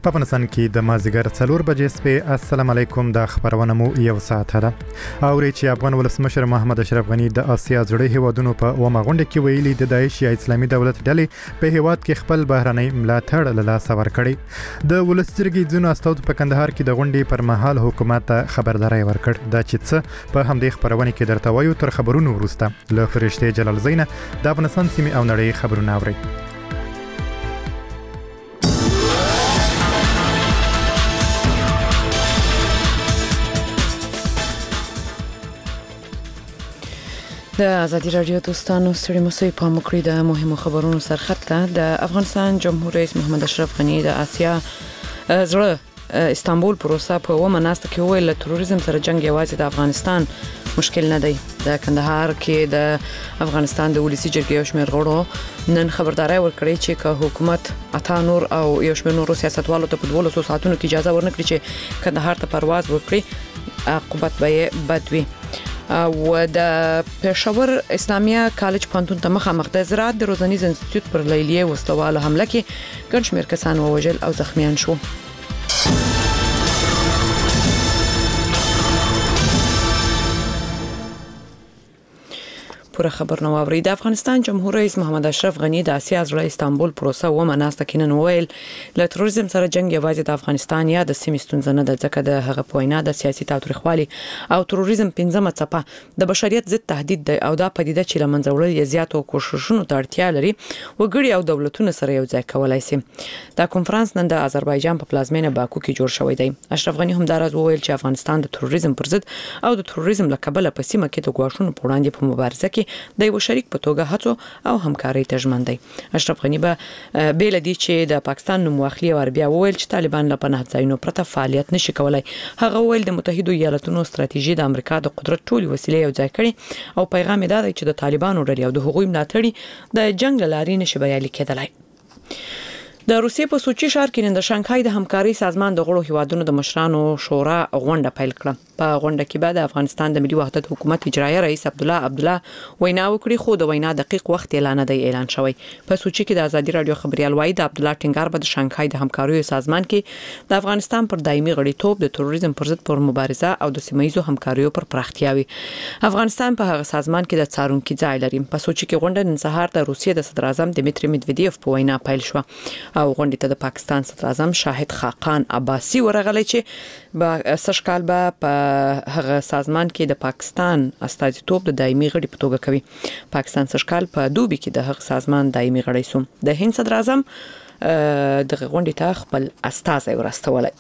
په افغانستان کې د مازیګر 4 بجې سپې. السلام علیکم. د خبرونه مو یو ساعت ده. اوري چې افغان ولسمشر محمد اشرف غنی د آسیا زړې هیوادونو په ومه غونډه کې ویلي د داعش یا اسلامي دولت ډلې په هیواد کې خپل بهرنۍ ملاتړ له لاسه ورکړي. د ولسجرګي ځینو استاد په کندهار کې د غونډې پر مهال حکومت ته خبرداري ورکړ. دا چې څه په همدې خبرونه کې درته وایو. تر خبرونو وروسته له فرشته جلال زینه د افغانستان سیمې او نړۍ خبرونه اوري. د ازادي رادیو دوستانو ستړي مسئ په مکرې د مهمو خبرونو سرخط ته د افغانستان جمهور رئیس محمد اشرف غنی د آسیا زړه استانبول پروسه په ومه ناسته کې ویل تروریزم سره جنگ یوازې د افغانستان مشکل نه دی. د کندهار کې د افغانستان د ولسی جرګې یو شمېر غړو نن خبرداري ورکړې چې که حکومت اتا نور او یو شمېر نور سیاستوالو ته په 12 ساعتونو کې اجازه ورنکړي چې کندهار ته پرواز وکړي عاقبت به بد وي. و د پېښور اسلامیه کالج پانتون ته مخامخ د زراعت د روزنیز انسټیټیوټ پر لیلیه وسلواله حمله کې ګڼ شمېر کسان ووژل او زخمیان شو. پوره خبر نو اوري. د افغانستان جمهور رئیس محمد اشرف غنی د آسیا زړه استانبول پروسه ومه ناسته کې نن ویل له تروریزم سره جنگ یوازې د افغانستان یا د سیمې ستونزه نه ده، ځکه د هغه په وینا د سیاسي تاوتریخوالي او تروریزم پنځمه څپه د بشریت ضد تهدید دی او دا پدیده چې لمنځه وړل یې زیاتو کوښښونو ته اړتیا لري وګړي او دولتونه سره یو ځای کولای شي. دا کنفرانس نن د آذربایجان په پلازمینه باکو کې جوړ شوی دی. اشرف غنی هم دا راز وویل چې افغانستان د تروریزم پر ضد او د تروریزم له کبله په سیمه کې د ګواښونو په وړاندې په مبارزه کې د یو شریک په توګه هڅو او همکاري ته ژمن دی. اشرف غنی به بیل دي چې د پاکستان نوم واخلي او بیا وویل چې طالبان له پناه ځایونو پرته فعالیت نشي کولای. هغه ویل د متحده ایالاتونو ستراتیژي د امریکا د قدرت ټولي وسیلې یو ځای کړي او پیغام یې دا دی چې د طالبانو ډلې او د حقوقي ملاتړي د جنگ لاري نشي بریالي کېدلای. د روسیې په سوچي ښار کې نن د شانګهای د همکاري سازمان د غړو هیوادونو د مشرانو شورا غونډه پیل کړه. په غونډه کې بعد افغانستان د ملي وحدت حکومت اجرایي رئیس عبدالله وینا وکړي، خو د وینا دقیق وخت اعلان دی اعلان شوی. په سوچي کې د ازادي رادیو خبريال وایي د عبدالله ټینګار په شانګهای د همکاري سازمان کې د افغانستان پر دایمي غړیتوب د تروریزم پر ضد پر مبارزه او د سیمایي همکاریو پر پراختیاوي. افغانستان په هغه سازمان کې د څارونکو ځای لري. په سوچي کې غونډه نن سهار د روسیې د صدر اعظم دمیتری مدویدیف په وینا پیل شو او غونډې ته د پاکستان صدر اعظم شاهد خاقان عباسی ورغلی چې با سشکال په هغه سازمان کې د پاکستان استازیتوب د دایمي غړي په توګه کوي. پاکستان سشکال په دوبي کې د هغه سازمان دایمي غړی سو. د هند صدر اعظم د غونډې ته خپل استازی ورستولی.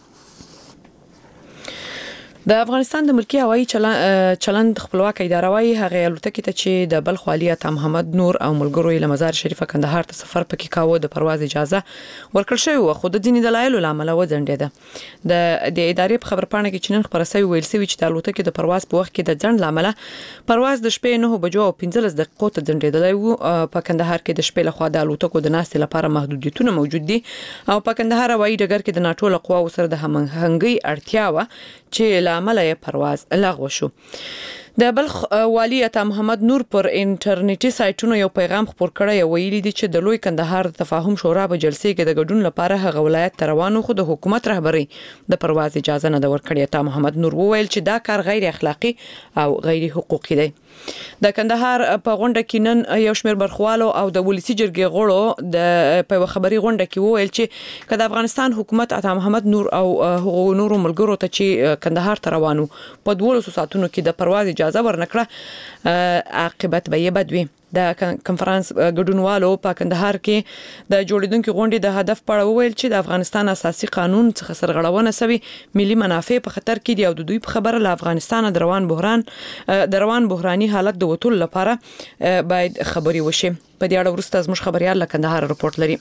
د افغانستان د ملکی هوایي چلند خپلواک اداره وايي هغه الوتکې ته چې د بلخ والي عطا محمد نور او ملګرو یې مزار شریف کندهار ته سفر پکې کاوه د پرواز اجازه ورکړل شوی و، خو د ځینې دلایلو لامل وځنډېده. د ادارې په خبرپاڼه کې چې نن خبره شوی ویل شوی چې د الوتکې د پرواز په وخت کې د ځنډ لامل پرواز د شپې 9 بجو او 15 دقیقو ته ځنډېدلی و. په کندهار کې د شپې لخوا د الوتکو د ناستې لپاره محدودیتونه موجود دي او په کندهار هوایي ډګر کې د ناټو له قواو سره د همغږۍ اړتیا و چې لامل یې پرواز لغوه شو. د بلخ والی عطا محمد نور پر انټرنیټي سایټونو یو پیغام خپور کړی ویلي دي چې د لوی کندهار د تفاهم شورا په جلسې کې د ګډون لپاره هغه ولایت ته روانو، خو د حکومت رهبری د پرواز اجازه نه ورکړي. عطا محمد نور وویل چې دا کار غیر اخلاقی او غیر حقوقي دی. د کندهار په غونډه کې نن یو شمېر برخوالو او د ولسی جرګې غړو د په خبري غونډه کې وویل چې کله افغانستان حکومت عطا محمد نور او هغو نورو ملګرو ته چې کندهار ته روانو په 12 ساعتونو کې د پرواز اجازه ورنکړه عاقبت به بد وي. د کنفرانس ګډونوالو په کندهار کې د جوړیدونکو غونډې د هدف په اړه وویل چې د افغانستان اساسي قانون څخه سرغړونه شوی، ملي منافع په خطر کې دي او د دوی په خبره له افغانستان د روان بحراني حالت د وټول لپاره باید خبري وشي. په دې اړه ورسته زموږ خبريال له کندهار رپورت لري.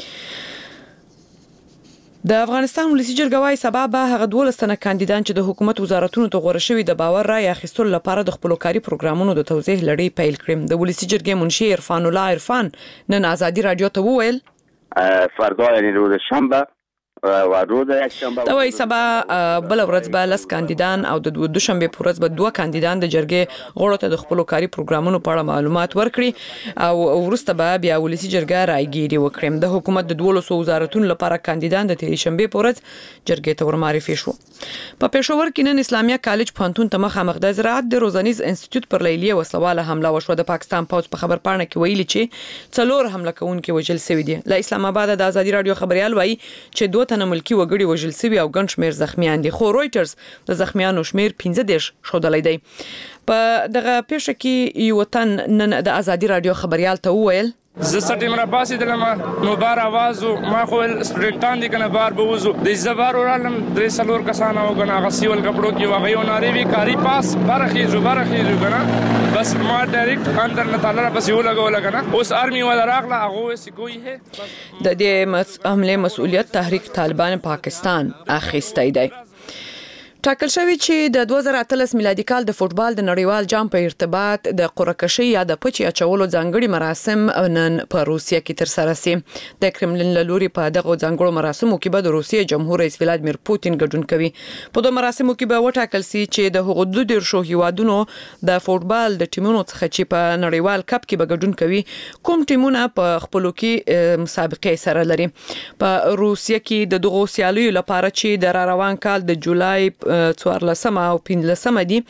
د افغانستان ولسی جرګه وايي سبا به هغه 12 تنه کاندیدان چې د حکومت وزارتونو ته غوړه شوی د باور رای اخیستلو لپاره د خپل کاري پروګرامونو د توضیح لړۍ پیل کړي. د ولسی جرګې منشي عرفان الله عرفان نن ازادي رادیو ته وویل فردا یعنی روز شنبه روز یکشنبه دا وایي سبا بل ورځ به لس کاندیدان او د دوشنبه پر ورځ به 2 کاندیدان د جرګې غړو ته د خپل کاري پروګرامونو په اړه معلومات ورکړي او وروسته به بیا ولسی جرګه راګيري وکړي. د حکومت د 12 وزارتونو لپاره کاندیدان د تېرې شنبه پر ورځ جرګې ته ورمعرفي شو. په پېښور کې نن اسلامیه کالج پوهنتون ته مخامخ د زراعت د روزنیز انسټیټیوټ پر لیلیه وسلواله حمله وشوه. د پاکستان پوځ په خبر پاڼه کې ویلي چې 4 حمله کوونکي وژل شوي دي. له اسلام آباد د ازادي رادیو خبريال وایي چې 2 تنه ملکی وګړي وژل شوي او ګڼ شمېر زخمیان دي. خو رويټرز د زخمیانو شمېر 15 ښودلې دی. په دغه پیښه کې یو تن نن د ازادي رادیو خبريال ته وویل زه سټیم را پاسې دلم نو بار आवाज ما خو سټډنټان دي کنه بار بوزو د زبر ورالم درې څلور کسان او کنه غسیول کپړو کې واغې ناری وی کاری پاس برخیزو کنه بس ما ډایرکټ اندر نه تعالی بس یو لګول کنه اوس ارمي ولا راغله هغه سګوي هي د دې حمله مسؤلیت تحریک طالبان پاکستان اخیستی دی. ټاکل شوی چې د 2013 میلادي کال د فوتبال د نړیوال جام په ارتباط د قرعه‌کشي یا د پچی اچولو ځانګړي مراسم نن په روسیه کې تر سره سي. د کرملین له لوري په دغه ځانګړو مراسمو کې به د روسیې جمهور رئیس ولادیمیر پوتین ګډون کوي. په دوه مراسمو کې به وټاکل سي چې د هغو د دیرشو هیوادونو د فوتبال د ټیمونو څخه چې په نړیوال کپ کې به ګډون کوي کوم ټیمونه په خپلو کې مسابقې سره لري. په روسیه کې د دغو سیالیو لپاره چې د روان کال د جولای 14 او 15 دي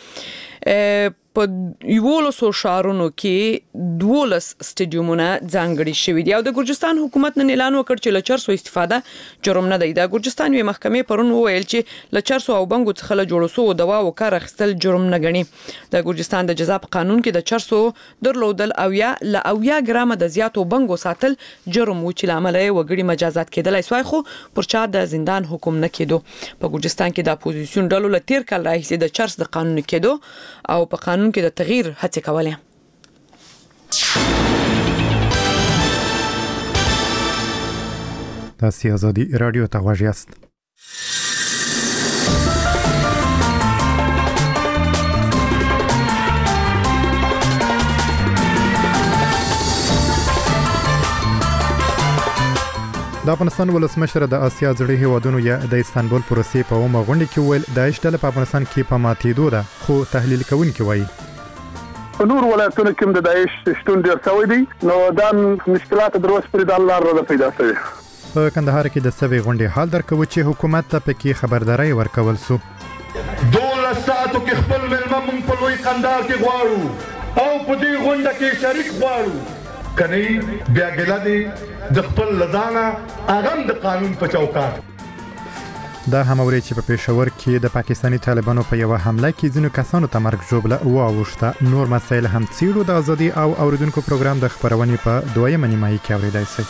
په 11 شهرونو کې 12 سټیډیومونه ځانګړي شوي دي. او د ګرجستان حکومت نن اعلان وکړ چې له چرسو استفاده جرم نه دی. د ګرجستان وی محکمې پرون وویل چې له چرسو او بنګو څخه له جوړو سو دوا او کار اخیستل جرم نه ګڼي. د ګرجستان د جزا په قانون کې د چرسو درلودل او یا ل 70 ګرام د زیاتو بنګو ساتل جرم و چې لامل یې وګړي مجازات کېدلای سوای خو پر چا د زندان حکم نه کېدو. په ګرجستان کې د اپوزیسیون ډلو له تیر کال راهیسې د چرس د قانون کېدو او په قانون کې د تغییر هڅه کوله. تاسو ازادي رادیو ته غواړئ است. د افغانستان ولسمشر د آسیا زړې هیوادونو یا د استانبول پروسې په اومه غونډه کې ویل داعش ډله په افغانستان کې په ماتېدو ده خو تحلیل کوونکي وایي په نور ولایتونو کې د داعش شتون ډېر شوی دی نو دا مشکلات دروس پر د الله رضا پیدا شوی. په کندهار کې د سوي غونډې حال درکوي چې حکومت ته پکې خبرداري ورکول سو. 12 ساعتو کې خپل ملما مونږ په لوی قندار کې غواړو او په دې غونډه کې شریک غواړو کني بیا ګلادي د خپل لدانا اغم د قانون په چوکاټ. دا هم اوري چې په پېښور کې د پاکستاني طالبانو په یو حمله کې ځینو کسانو ته مرګ ژوبله واوښته. نور مسایل هم څیړو د ازادي او اوریدونکو پروګرام د خبرونې په دویمه نیمایي کې اوریدای شئ.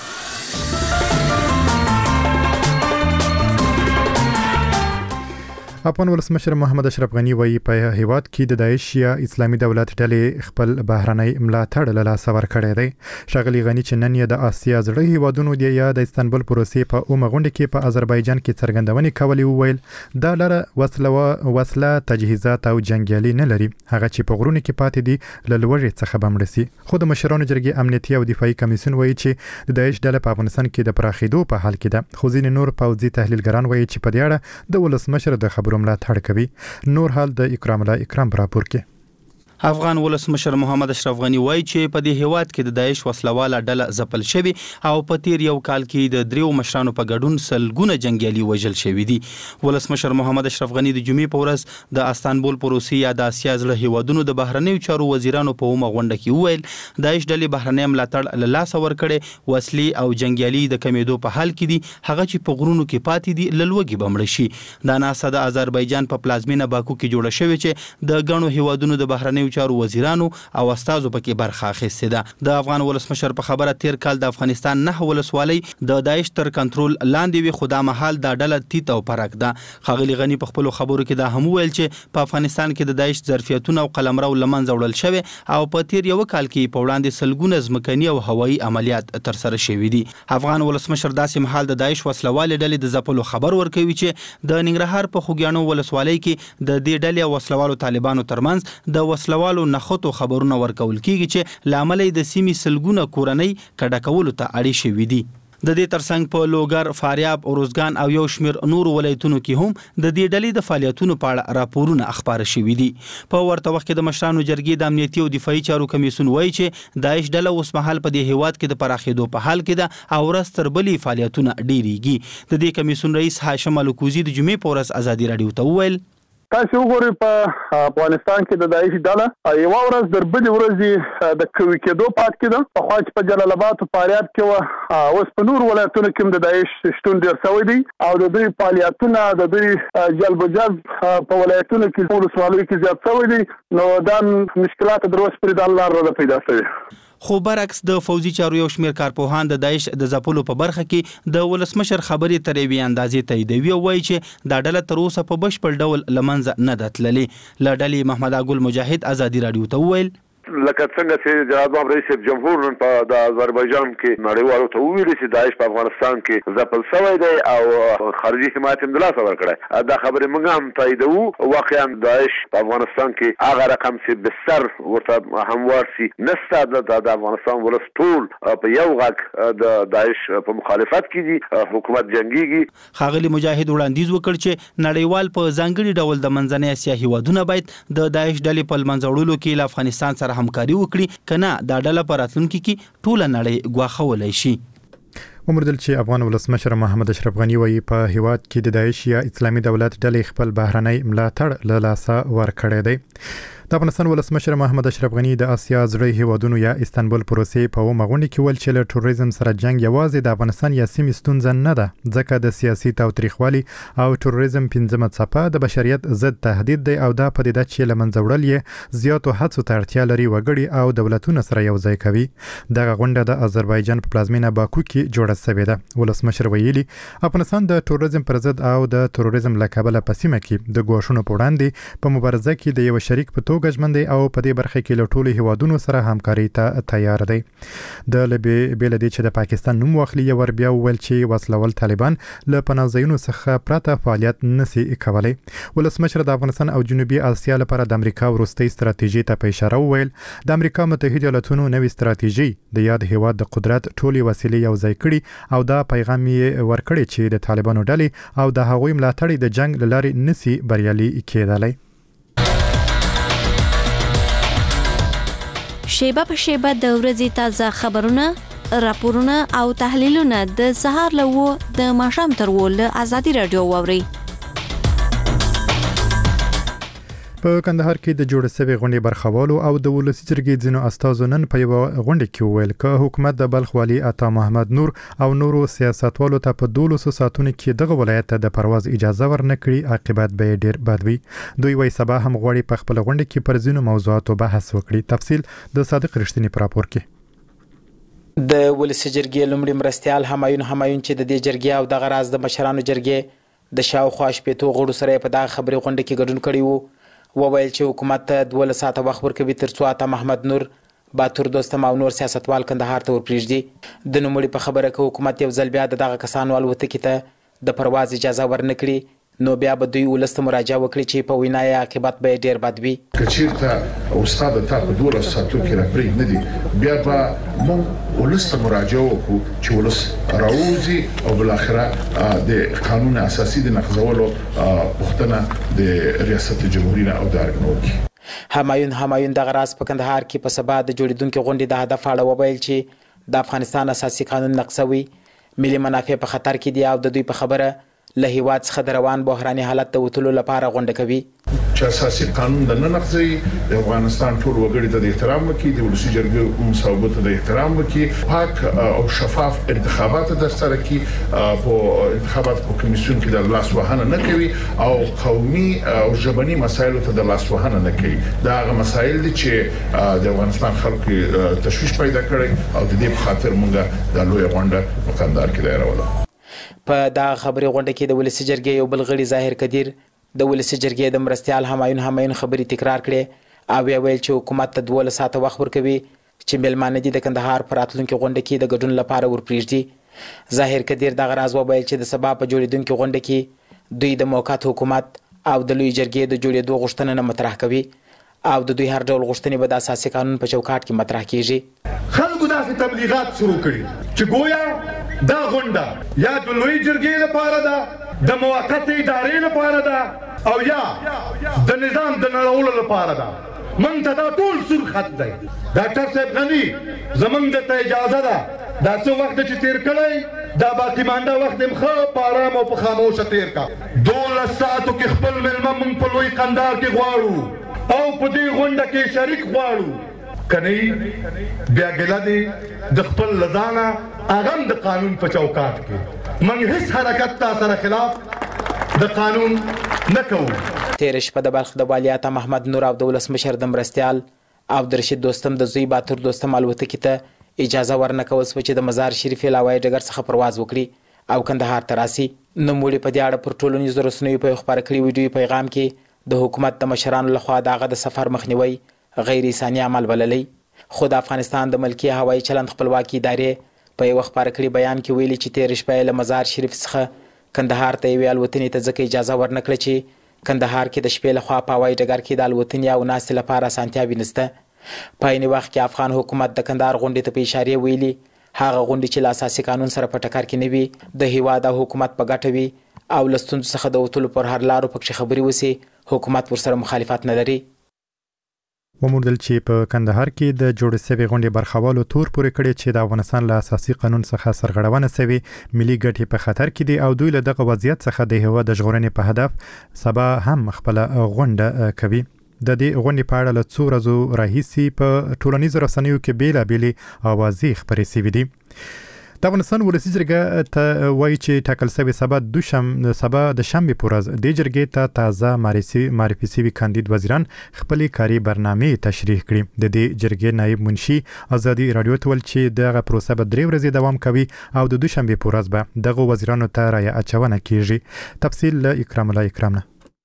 افغان ولسمشر محمد اشرف غنی وایي په هیواد کې د داعش یا اسلامي دولت ډلې خپل بهرنۍ ملاتړ له لاسه ورکړی دی. ښاغلي غنی چې نن یې د آسیا زړې هیوادونو دی یا د استانبول پروسې په اومه غونډه کې په آذربایجان کې څرګندونې کولې وویل دا لره وسله تجهیزات او جنگیالي نه لري هغه چې په غرونو کې پاتې دي له لوړې څخه به مړه سي. خو د مشرانو جرګې امنیتي او دفاعي کمیسیون وایي چې د داعش ډله په افغانستان کې د پراخېدو په حال کې ده. خو ځینې نور پوځي تحلیلګران وایي چې په دې اړه د ولسمشر د ملاتړ کوي. نور حال د اکرام الله اکرام راپور کې افغان ولسمشر محمد اشرف غنی وایي چې په دې هیواد کې د داعش وسلواله ډله ځپل شوی او په تیر یو کال کې د دریو مشرانو په ګډون سلګونه جنگیالي وژل شوی دي. ولسمشر محمد اشرف غنی د جمعې په ورځ د استانبول پروسې یا د آسیا زړه هیوادونو د بهرنیو چارو وزیرانو په اومه غونډه کې وویل داعش ډلې بهرنی ملاتړ له لاسه ورکړي وسلې او جنگیالي د کمیدو په حال کې دي هغه چې په غرونو کې پاتې دي له لوږې به مړه شي. دا ناسا د آذربایجان په پلازمینه باکو کې جوړه شوې چې د ګڼو هیوادونو د بهرنیو چارو وزیرانو او استادو پکې برخه اخیسته ده. د افغان ولسمشر په خبره تیر کال د افغانستان 9 ولسوالۍ د داعش تر کنټرول لاندې وي خو دا مهال د ډله تیت او پرک ده. ښاغلي غنی په خپل خبرو کې دا هم ویل چې په افغانستان کې د داعش ظرفیتونه او قلمرو لمنځه وړل شوی او په تیر یو کال کې په وړاندې سلګونه ځمکني او هوایي عملیات تر سره شوي دي. افغان ولسمشر داسې مهال د داعش وسلوال ډلې د ځپلو خبر ورکوي چې د ننګرهار په خوګیانو ولسوالۍ کې د دې ډلې وسلوالو طالبانو ترمنځ د وسلوالو نخودو خبرونه ورکول کیږي چې لامل د سیمې سلګونه کورنۍ کډه کولو ته اړ شوي دي. د دې ترڅنګ په لوګر، فاریاب، اروزګان او یو شمېر نورو ولایتونو کې هم د دې ډلې د فعالیتونو په اړه راپورونه خپاره شوي دي. په ورته وخت کې د مشرانو جرګې د امنیتي او دفاعي چارو کمیسیون وایي چې داعش ډله اوس مهال په دې هیواد کې د پراخېدو په حال کې ده او ورځ تر بلې فعالیتونه ډېریږي. د دې کمیسیون رئیس هاشم الکوزي د جمعې په ورځ ازادي راډیو ته وویل تاسو وګورئ په افغانستان کې د داعش ډله یو ورځ در بلې ورځې د کوي کېدو پات کېده. په خوا چې په جلال آباد او فاریاب کې و اوس په نور ولایتونو کې د داعش شتون ډېر شوی دی او د دوی فعالیتونه د دوی جلب و جذب په ولایتونو کې ټول سوالو کې زیات شوی دی. نو دا مشکلات در اوس پرې د الله رضا پیدا شوي. خو برعکس د فوزي چارو یو شمېر کارپوهان د داعش د ځپلو په برخه کې د ولسمشر خبرې تر یوې اندازې تاییدوي او وایي چې دا ډله تر اوسه په بشپړ ډول له منځه نه ده تللې. له ډلې محمد اګل مجاهد ازادي راډیو ته وویل لکه څنګه چې جناب رئیس جمهور نن په د آذربایجان کې نړیوالو ته وویل چې داعش په افغانستان کې ځپل شوی دی او خارجي حمایت هم د لاسه ورکړی. دا خبرې موږ هم تاییدوو. واقعا داعش په افغانستان کې هغه رقم چې بسر ورته هموار سي نسته. د افغانستان ولس ټول په یو غږ د داعش په مخالفت کې دي. حکومت جنګيږي. ښاغلي مجاهد وړاندیز وکړ چې نړیوال په ځانګړي ډول د منځنۍ اسیا هیوادونه باید د داعش ډلې په منځ وړلو کې له افغانستان سره همکاري وکړي کنه دا ډله په راتلونکي کې ټوله نړۍ ګواښولی شي. ومردل چې افغان ولسمشر محمد اشرف غنی وایي په هیواد کې د داعش یا اسلامي دولت ډلې خپل بهرنۍ ملاتړ له لاسه ورکړی دی. د افغانستان ولسمشر محمد اشرف غنی د آسیا زړې هیوادونو یا استانبول پروسې په غونډه کې ویل چې له ټوریزم سره جنگ یوازې د افغانستان یا سیمې ستونزه نه ده ځکه د سیاسي تاوتریخوالي او ټوریزم پنځمه څپه د بشریت ضد تهدید دی او دا پدیده چې له منځه وړل یې زیاتو هڅو ته اړتیا لري وګړي او دولتونه سره یو ځای کوي. دغه غونډه د آذربایجان په پلازمینه باکو کې جوړه شوې ده. ولسمشر ویلي افغانستان د ټوریزم پر ضد او د ټوریزم له کبله په سیمه کې د ګواښونو په وړاندې په مبارزه کې د یو شریک په توګه ژمن دی او په دې برخه کې له ټولو هیوادونو سره همکاري ته تیار دی. د بیل دې چې د پاکستان نوم واخلي یو ور بیا ویل چې وسلوال طالبان له پناهځایونو څخه پرته فعالیت نشي کولی. ولسمشر د افغانستان او جنوبي اسیا لپاره د امریکا وروستۍ ستراتیژي ته په اشاره وویل د امریکا متحده ایالاتونو نوې ستراتیژي د یاد هیواد د قدرت ټولې وسیلې یو ځای کړي او دا پیغام یې ورکړی چې د طالبانو ډلې او د هغوی ملاتړي د جنگ لارې نشي بریالي کېدلی. شیبه په شیبه د ورځې تازه خبرونه، راپورونه او تحلیلونه د سهار له د ماښام تر له ازادي راډیو واوري. په کندهار کې د جوړ شوی غونډې برخوالو او د ولسی جرګې ځینو استازو نن په یو غونډه کې وویل چې حکومت د بلخ والی عطا محمد نور او نورو سیاستوالو ته په 12 ساعتونو کې دغه ولایت ته د پرواز اجازه ورنکړي عاقبت به ډیر بد وي. دوی وايي سبا هم غواړي په خپل غونډه کې پر ځینو موضوعاتو بحث وکړي. تفصیل د صادق رښتینی په راپور کې. د ولسی جرګې لومړي مرستيال همایون چې د دې جرګې او د غراز د مشرانو جرګې د شاوخوا شپېتو غړو سره په دغه خبري غونډه کې ګډون کړي وو. وویل چې حکومت ته 12 ساعته وخت ورکوي ترڅو عطا محمد نور، باتور دوستم او نور سیاستوال کندهار ته ورپرېږدي. د نوموړي په خبره کې حکومت یو ځل بیا دغه کسانو الوتکې ته د پرواز اجازه ورنکړي نو بیا به دوی ولست مراجعه وکړي چې په وینا یې عاقبت به ډیر بد وي. کچیرته استاد ته په 12 ساعتو کې راپرې نه دي بیا به مونږ ولست مراجعه وکړو چې ولست راوځي او بل اخره د قانون اساسي د نقضولو پښتنه د ریاست جمهوریت او د ارګنوکي. همایون د غراس په کندهار کې په سبا د جوړیدونکو غونډې د هدف اړه وویل چې د افغانستان اساسي قانون نقضوي، ملي منافع په خطر کې دي او د دوی په خبره له هیواد څخه د روان بحراني حالت ته وتلو لپاره غونډه کوي. چې اساسي قانون د نقضي د افغانستان ټول وګړي ته د احترام وکړي، د ولسی جرګې مصوبه ته د احترام وکړي، پاک او شفاف انتخابات در سره کړي، په انتخابات په کمیسیون کې د لاس وهنه نه کوي او قومي او ژبني مسایل ته د لاس وهنه نه کوي. دا هغه مسایل دي چې د افغانستان خلکو تشویش پیدا کړي او د دې په خاطر موږ د لوی غونډه په کندهار کې دایروله. په دا خبري غونډه کې د ولسی جرګې یو بل غړي ظاهر کدیر د ولسی جرګې د مرستيال همایون خبري تکرار کړي او ویل چې حکومت ته 12 ساعته وخت ورکوي چې ملمانه دي د کندهار پر راتلونکو غونډه کې د ګډون لپاره ورپرېږدي. ظاهر کدیر د غراز وویل چې د سبا په جوړیدونکو غونډه کې دوی د موقت حکومت او د لوی جرګې د جوړېدو غوښتنه نه مطرح کوي او د دوی هر ډول غوښتنې به د اساسي قانون په چوکاټ کې مطرح کیږي. خلکو داسې تبلیغات شروع کړي چې گویا دا غونډه یا د لوی جرګې لپاره ده د موقتې ادارې لپاره ده او یا د نظام د نړولو لپاره ده موږ ته دا ټول سور خط دی ډاکټر صاحب غني زموږ ته اجازه ده دا څه وخت چې تیر کړی دا باقي مانده وخت هم ښه په ارام او په خاموشه تیر کا 12 ساعتو کې خپل مېلمه موږ په لوی قندار کې غواړو او په دې غونډه کې شریک غواړو کني بیا ګله دي د خپل لدانه اغم د قانون په چوکاټ کې موږ هیڅ حرکت تا سره خلاف د قانون نه کوو. تیر شپه د بلخ د والیاته محمد نور او د ولسمشر د مرستیال عبدالرشید دوستم د زوی باتور دوستم الوتکې ته اجازه ورنکول شوه چې د مزار شریف له هوایي ډګر څخه پرواز وکړي او کندهار ته راسي. نوموړي په دې اړه پر ټولنیزو رسنیو په خپاره کړي ویډیو پیغام کې د حکومت د مشرانو لخوا دغه د سفر مخنیوي غیر انساني عمل بللی. خو د افغانستان د ملکي هوایي چلند خپلواکي ادارې په یو خپاره کړي بیان کې ویلي چې تیر شپه له مزار شریف څخه کندهار ته یوې الوتنې ته ځکه اجازه ورنکړه چې کندهار کې د شپې لخوا په هوایي ډګر کې د الوتنې او ناستې لپاره اسانتیاوې نشته. په عین وخت کې افغان حکومت د کندهار غونډې ته په اشاره ویلي هغه غونډې چې له اساسي قانون سره په ټکر کې نه وي د هیواد او حکومت په ګټه وي او له ستونزو څخه د وتلو پر هر لارو پکې خبرې وسي حکومت ورسره مخالفت نه لري. وموندل چې په کندهار کې د جوړ شوی غونډې برخوالو تور پورې کړي چې د افغانستان له اساسي قانون څخه سرغړونه شوی ملي ګټې په خطر کې دي او دوی له دغه وضعیت څخه د هیواد د ژغورنې په هدف سبا هم خپل غونډه کوي. د دې غونډې په اړه له څو ورځو راهیسې په ټولنیزو رسنیو کې بیلابېلې اوازې خپرې شوې دي. د افغانستان ولسي جرګه ته وایي چې ټاکل شوی سبا د شنبې په ورځ د جرګې ته تازه معرفي شوي کاندید وزیران خپلې کاري برنامې تشریح کړي. د دې جرګې نایب منشي ازادي رادیو ته ویل چې دغه پروسه به 3 ورځې دوام کوي او د دوشنبې په ورځ به دغه وزیرانو ته رایه اچونه کیږي. تفصیل له اکرام الله اکرامنه.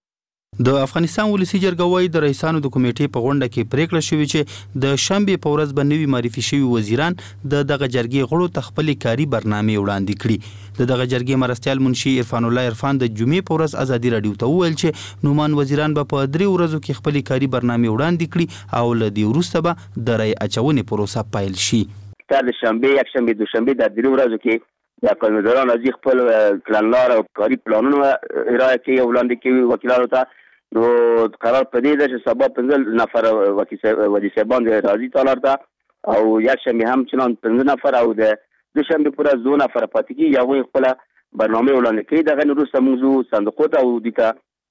د افغانستان ولسی جرګه وایي د رئیسانو د کمیټې په غونډه کې پریکړه شوې چې د شنبې په ورځ به نوي معرفي شوي وزیران دغه جرګې غړو ته خپلې کاري برنامې وړاندې کړي. دغه جرګې مرستیال منشي عرفان الله عرفان د جمعې په ورځ ازادي رادیو ته وویل چې نومان وزیران به په 3 ورځو کې خپلې کاري برنامې وړاندې کړي او له دې وروسته به د رایې اچونې پروسه پیل شي. تر شنبې یک شنبې دوشنبې د 3 ورځو کې د کارمندانو از خپل پلانلار او کاري پلانونه ارائه کوي او وړاندې کوي وکیلانو ته. نو قرار پدې ده چې سبا 15 نفر وکیل صاحبان راځي تالار ته او یک شنبه هم چنان 15 نفر او د دوشنبه پر از 2 نفر پاتې کی یا وي خپل برنامه وړاندې کوي. دغه وروسته موږ صندوق ته او دغه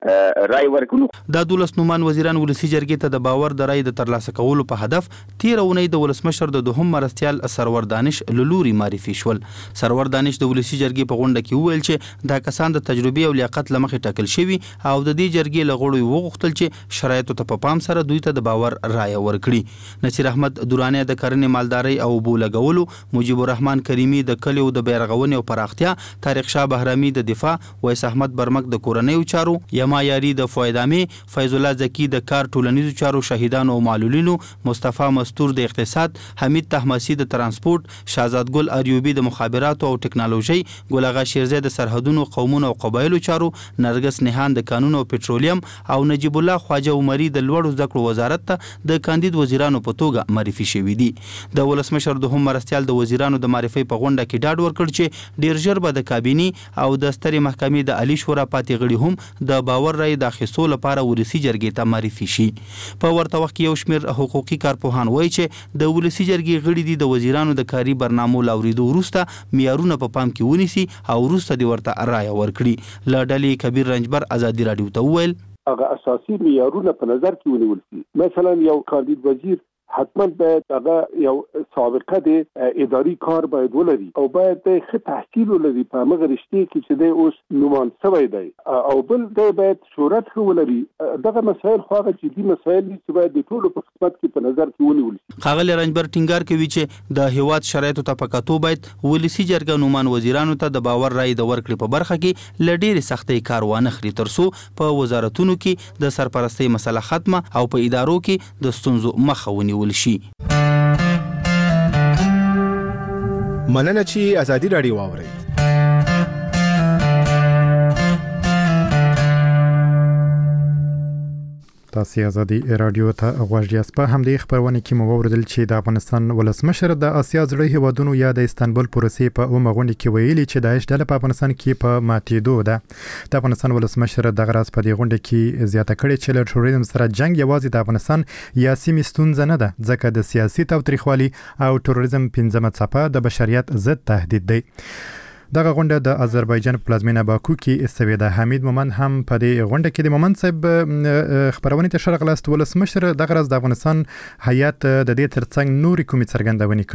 رای ورکړو. د 12 نومان وزیران ولسی جرګې ته د باور د رای د ترلاسه کولو په هدف 13 اونۍ د ولسمشر د دوهم مرستیال سرور دانش لوري معرفي شول. سرور دانش د ولسی جرګې په غونډه کې وویل چې دا کسان د تجربې او لیاقت لمخې ټاکل شوي او د دې جرګې له غړو وغوښتل چې شرایطو ته په پام سره دوی ته د باور رای ورکړي. نصیر احمد دورانه د کرنې مالدارۍ او بولګولو، مجيب الرحمن کریمی د کلیو د بیرغونې او پراختیا، طارق شاه بهرامي د دفاع، ویس احمد برمک د کورنیو چارو، یاری د فویدامي، فیض الله زکی د کار ټولنیزو چارو شهیدانو او معلولینو، مصطفی مستور د اقتصاد، حمید طهماسي د ترانسپورت، شهزاد ګل اریوبی د مخابراتو او ټکنالوژي، ګل اغا شیرزی د سرحدونو قومونو او قبایلو چارو، نرګس نهان د قانون او پټرولیم او نجیب الله خواجه عمری د لوړو زده کړو وزارت ته د کاندید وزیرانو په توګه معرفي شوي دي. د ولسمشر دوهم مرستیال د وزیرانو د معرفي په غونډه کې ډاډ ورکړ چې ډیر ژر به د کابینې او د سترې محکمې د عالی شورا پاتې غړي هم د باور رای د اخیستو لپاره ولسی جرګې ته معرفي شي. په ورته وخت کې یو شمېر حقوقي کارپوهان وایي چې د ولسی جرګې غړي دي د وزیرانو د کاري برنامو لاوریدو وروسته معیارونه په پام کې ونیسي او وروسته د ورته رایه ورکړي. له ډلې کبیر رنجبر ازادي رادیو ته وویل هغه اساسي معیارونه په نظر کې ونیول شي. مثلا یو کاندید وزیر حتما باید هغه یو سابقه د اداري کار باید ولري او باید د ښه تحصیل ولري په هغه رشته کې چې د اوس نومان شوی دی او بل د باید شهرت ولري. دغه مسایل خو هغه جدي مسایل دي چې باید د ټولو په خدمت کې په نظر کې ونیول شي. ښاغلی رنجبر ټینګار کوي چې د هیواد شرایطو ته په کتو باید ولسی جرګه نومان وزیرانو ته د باور رای د ورکړې په برخه کې له ډېرې سختۍ کار وانه خلي ترڅو په وزارتونو کې د سرپرستۍ مسله ختمه او په ادارو کې د ستونزو مخه ونیول شي. مننه چې ازادي رادیو واورئ. تاسو ازادي رادیو ته غوږ یاست. په همدې خبرونه کې مو اوریدل چې د افغانستان ولسمشر د اسیا زړه هیوادونو یا د استانبول پروسې په اومه غونډه کې ویلي چې داعش ډله په افغانستان کې په ماتېدو ده. د افغانستان ولسمشر د غراس په دې غونډه کې زیاته کړې چې له تروریزم سره جنگ یوازې د افغانستان یا سیمې ستونزه نه ده، ځکه د سیاسي تاوتریخوالي او تروریزم پنځمه څپه د بشریت ضد تهدید دی. دغه غونډه د آذربایجان په پلازمینه باکو کې استوي ده. حمید مومند هم په دې غونډه کې د مومند صاحب خبرونه ته شرغ لاست ولسمشر دغه راز د افغانستان هیات د دې ترڅنګ نوري کومې څرګندونې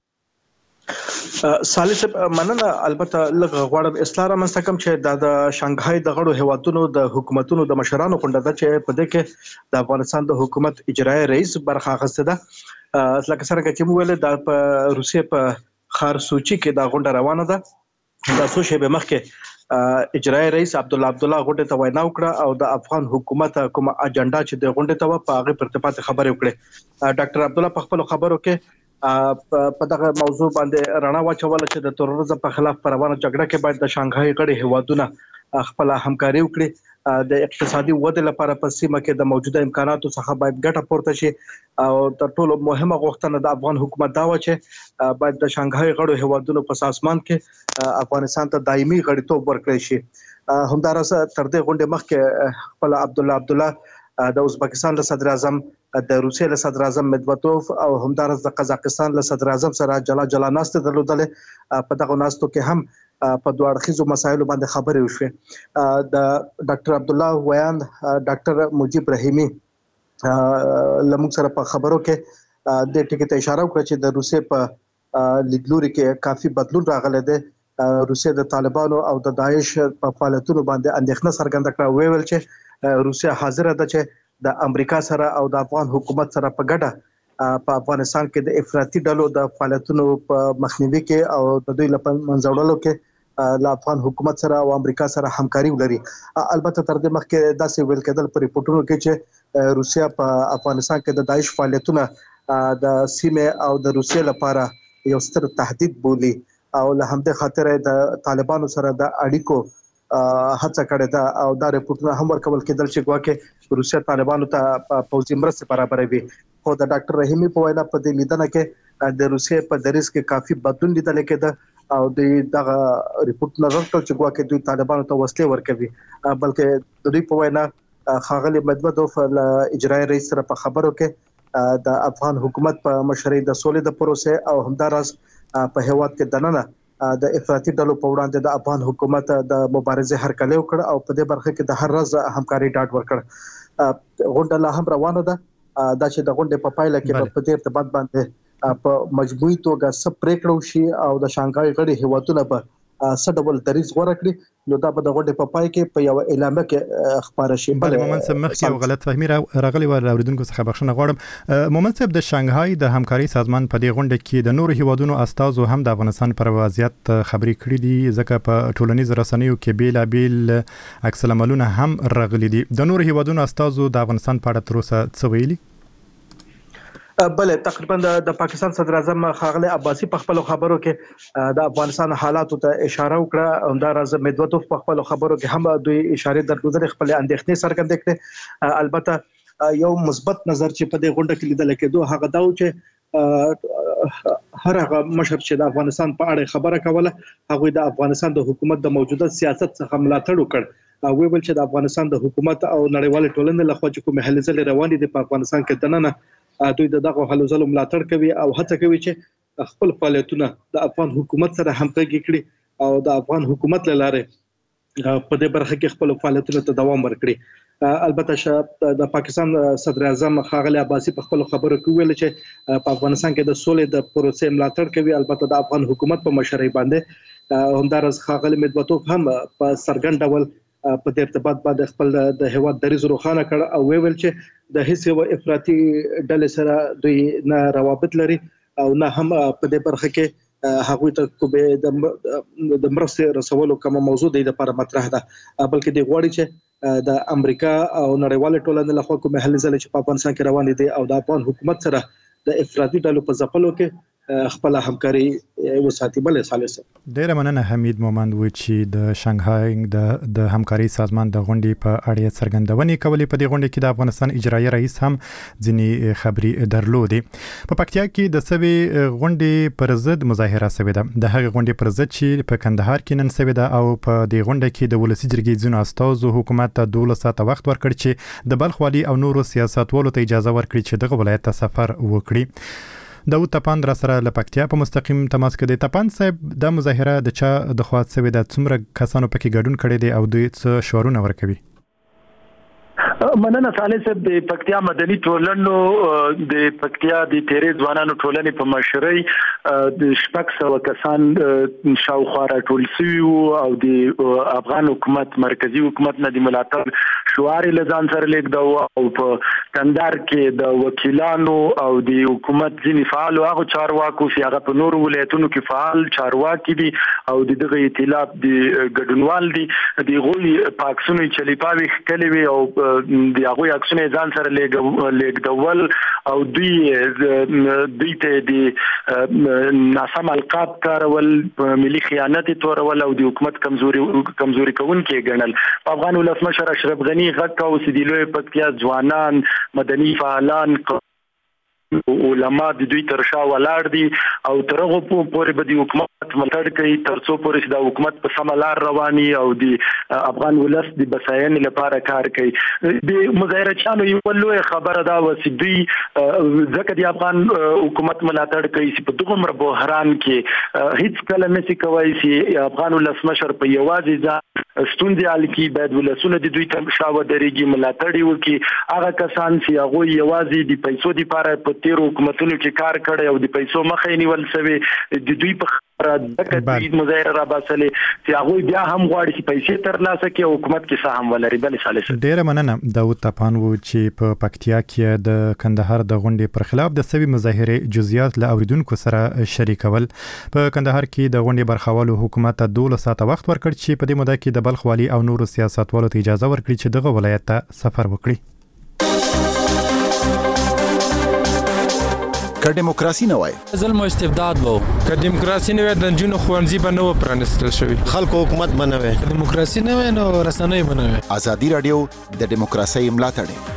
کړي. صالح مننه. البته لږ غواړم اصلاح رامنځته کوم چې د شانګهای د غړو هیوادونو د حکومتونو د مشرانو غونډه ده چې په دې کې د افغانستان د حکومت اجرایي رئیس برخه اخیسته ده. لکه څنګه چې موږ ویل د په روسیې په خارسوچي کې د غونډه روانه ده. د څو شیبې مخکې اجرایي رئیس عبدالله غونډه ته وینا وکړه او د افغان حکومت کومه اجنډا چې د غونډې ته په هغه پرتپات خبرې وکړه. ډاکټر عبدالله په خپل خبرو کې په دغه موضوع باندې رڼا واچوله چې د تروریزم په خلاف پر روانه جګړه کې باید د شانګهای غړي هیوادونه خپل همکاري وکړي. د اقتصادي ودې لپاره په سیمه کې د موجوده امکاناتو څخه باید ګټه پورته شي او تر ټولو مهمه غوښتنه د افغان حکومت دا و چې باید د شانګهای غړو هیوادونو په سازمان کې افغانستان ته دایمي غړیتوب ورکړي شي. همدارسه تر دې غونډې مخکې خپل عبدالله د ازبکستان له صدر اعظم، د روسیې له صدر اعظم مدوتوف او همدارسه د قزاقستان له صدر اعظم سره جلا ناستې درلودلې. په دغه ناستو کې هم په دوه اړخیزو مسایلو باندې خبرې وشوې. د ډاکټر عبدالله ویاند ډاکټر مجيب رحیمی لموږ سره په خبرو کې د ټکی ته اشاره وکړه چې د روسیې په لیدلوري کې کافي بدلون راغلی دی. روسیې د طالبانو او د داعش په فعالیتونو باندې اندېښنه څرګنده کړه. ویل چې روسیه حاضر ده چې د امریکا سره او د افغان حکومت سره په ګډه په افغانستان کې د افراطي ډلو د فعالیتونو په مخنیوي کې او د دوی لپاره منځوړلو کې له افغان حکومت سره او امریکا سره همکاري ولري. البته تر دې مخکې داسې ویل کېدل په ریپورتونو کې چې روسیا په افغانستان کې د داعش فعالیتونه د سیمه او د روسیې لپاره یو ستر تهدید بولي او له همدې خاطر د طالبانو سره د اړیکو هڅه کړې ده او دا ریپورتونه هم ورکول کېدل چې ګواکې روسیا طالبانو ته پوځي مرسته برابروي. خو د ډاکټر رحیمی په وینا په دې لیدنه کې د روسیې په دریځ کې کافي بدلون لیدل کېده او دغه ریپورتونه راغلل چې ګواکې دوی طالبانو ته وسلې ورکوي. بلکې د دوی په وینا ښاغلي مدوتوف له اجرایي رئیس سره په خبرو کې د افغان حکومت په مشرۍ د سولې د پروسې او همدارس په هیواد کې دننه د افراطي ډلو په وړاندې د افغان حکومت د مبارزې هرکلی وکړ او په دې برخه کې د هر ورځ همکاري ډاډ ورکړ. غونډه لا هم روانه ده. دا چې د غونډې په پایله کې په دې ارتباط باندې په مجموعي توګه څه پریکړه وشي او د شانګهای غړي هیوادونه به څه ډول دریځ غوره کړي نو دا به د غونډې په پای کې په یو اعلامیه کې خبره شي. بل مومند صاحب مخکې یو غلط فهمي راغلی و، اوریدونکو څخه بخښنه غواړم. مومند صاحب د شانګهای د همکاري سازمان په دې غونډه کې د نورو هیوادونو استازو هم د افغانستان پر وضعیت خبرې کړې دي، ځکه په ټولنیز رسنیو کې بیلابیل عکس العملونه هم راغلي دي. د نورو هیوادونو استازو د افغانستان په اړه تر اوسه څه ویلي؟ بله تقریبا د پاکستان صدر اعظم ښاغلی عباسي په خپل خبرو کې د افغانستان حالاتو ته اشاره وکړه. همداراز مدوتوف په خپل خبرو کې هم دوی اشاره درلودلې، خپل اندېښنې څرګندې کړې. البته یو مثبت نظر چې په دې غونډه کې لیدل کېدو هغه دا و چې هر هغه مشر چې د افغانستان په اړه خبره کوله هغه د افغانستان د حکومت د موجوده سیاست څخه ملاتړ وکړ. ویل چې د افغانستان د حکومت او نړیوال ټولنې لخوا چې کومه هلې ځلې روانې دي په افغانستان کې دننه دوی دغه هلو ځلو ملاتړ کوي او هڅه کوي چې خپل فعالیتونه د افغان حکومت سره همغږي کړي او د افغان حکومت له لارې په دې برخه کې خپل فعالیتونو ته دوام ورکړي. البته د پاکستان صدر اعظم ښاغلی عباسي په خپل خبرو کې ویل چې په افغانستان کې د سولې د پروسې ملاتړ کوي. البته د افغان حکومت په مشرۍ باندې همدارس ښاغلی مدوتوف هم په څرګند ډول په دې ارتباط باندې خپل د هیواد دریځ روښانه کړ او ویل چې د هیڅ یو افراطي ډلې سره دوی نه روابط لري او نه هم په دې برخه کې هغوی ته کومه د مرستې رسولو کومه موضوع دی لپاره مطرح ده، بلکې د غواړي چې د امریکا او نړیوال ټولنې لخوا کومه هلې ځلې چې په افغانستان کې روانې دي او د افغان حکومت سره د افراطي ډلو په ځپلو کې خپل همکاري وساتي. بل سالس ډیره مننه حمید مومند و چې د شانګهای د همکاري سازمان د غونډې په اړه څرګندونې کولې. په دې غونډه کې د افغانستان اجرایي رئیس هم ځینی خبري درلودې. په پکتیا کې د سوي غونډې پر ضد مظاهره شوې ده. د هغې غونډې پر ضد چې په کندهار کې نن شوې ده او په دې غونډه کې د ولسی جرګې ځینو استازو حکومت ته 12 ساعته وخت ورکړ چې د بلخ والي او نورو سیاستوالو ته اجازه ورکړي چې دغه ولایت ته سفر وکړي. داود تپان را سره له پکتیا په مستقیم تماس کې دی. تپان صاحب، د مظاهره د چا د خوا څخه د څومره کسانو پکې ګډون کړي دي او دوی څه شعارونه ورکوي؟ مننه صالح صاحب. د پکتیا مدني ټولنو د پکتیا د تیرې ځوانانو ټولنې په مشرۍ د 600 کسان شاوخوا راټول شوي او د افغان حکومت مرکزی حکومت نه د ملاتړ شعار لزان سره لیکدو او په کندهار کې د وکیلانو او د حکومت ځینې فعال او چارواکو چې هغه په نورو ولایتونو کې فعال چارواکي دي او دغه ائتلاف د ګډونوال دي د غوي پاکستاني چلیپاوي خلې وي او د هغه اکسونه ځان سره لیکدول او دوی ته د ناسم القاب کارول، ملي خیانت تورول او د حکومت کمزوري کوونکي ګڼل. په افغان ولسمشر اشرف غنی غږ او سیدلوی پکتیا ځوانان، مدني فعالان، علما د دوی تر شا ولاړ دي او ترغه پورې به د حکومت ملاتړ کوي ترڅو پورې د حکومت په سم لار رواني او د افغان ولس د بساینې لپاره کار کوي. د مظاهره چانو یو لوی خبره دا و چې دوی ځکه د افغان حکومت ملاتړ کوي چې په دغه بحران کې هیڅ کله نشي کوي چې افغان ولسمشر په یوازې ځان ستونزې حل کړي. باید ولسونه د دوی تر شا ودرېږي، ملاتړ وکړي. هغه کسان چې هغه یوازې د پیسو لپاره په تیر حکومتونو کې کار کړي او د پیسو مخې نیول شوی د دوی په دغه د مظاهره را باسلې چې هغه بیا هم غواړي چې پیسې ترلاسه کړي او حکومت کې سهم ولري. بل سالس ډیره مننه داود تپان و چې په پکتیا کې د کندهار د غونډې پر خلاف د سوي مظاهره جزئیات له اوریدونکو سره شریکول. په کندهار کې د غونډې برخوالو حکومت ته 12 ساعته وخت ورکړ چې په دې موده کې د بلخ والي او نورو سیاستوالو ته اجازه ورکړي چې دغه ولایت ته سفر وکړي. که دیموکراسي نه وای ظلم او استبداد وو، که دیموکراسي نه وای د جنونو خوانځي به نه پرانستل شوی، خلکو حکومت بنوي، دیموکراسي نه وای نو رسنۍ بنوي. ازادي رادیو د دیموکراسي ملاتړ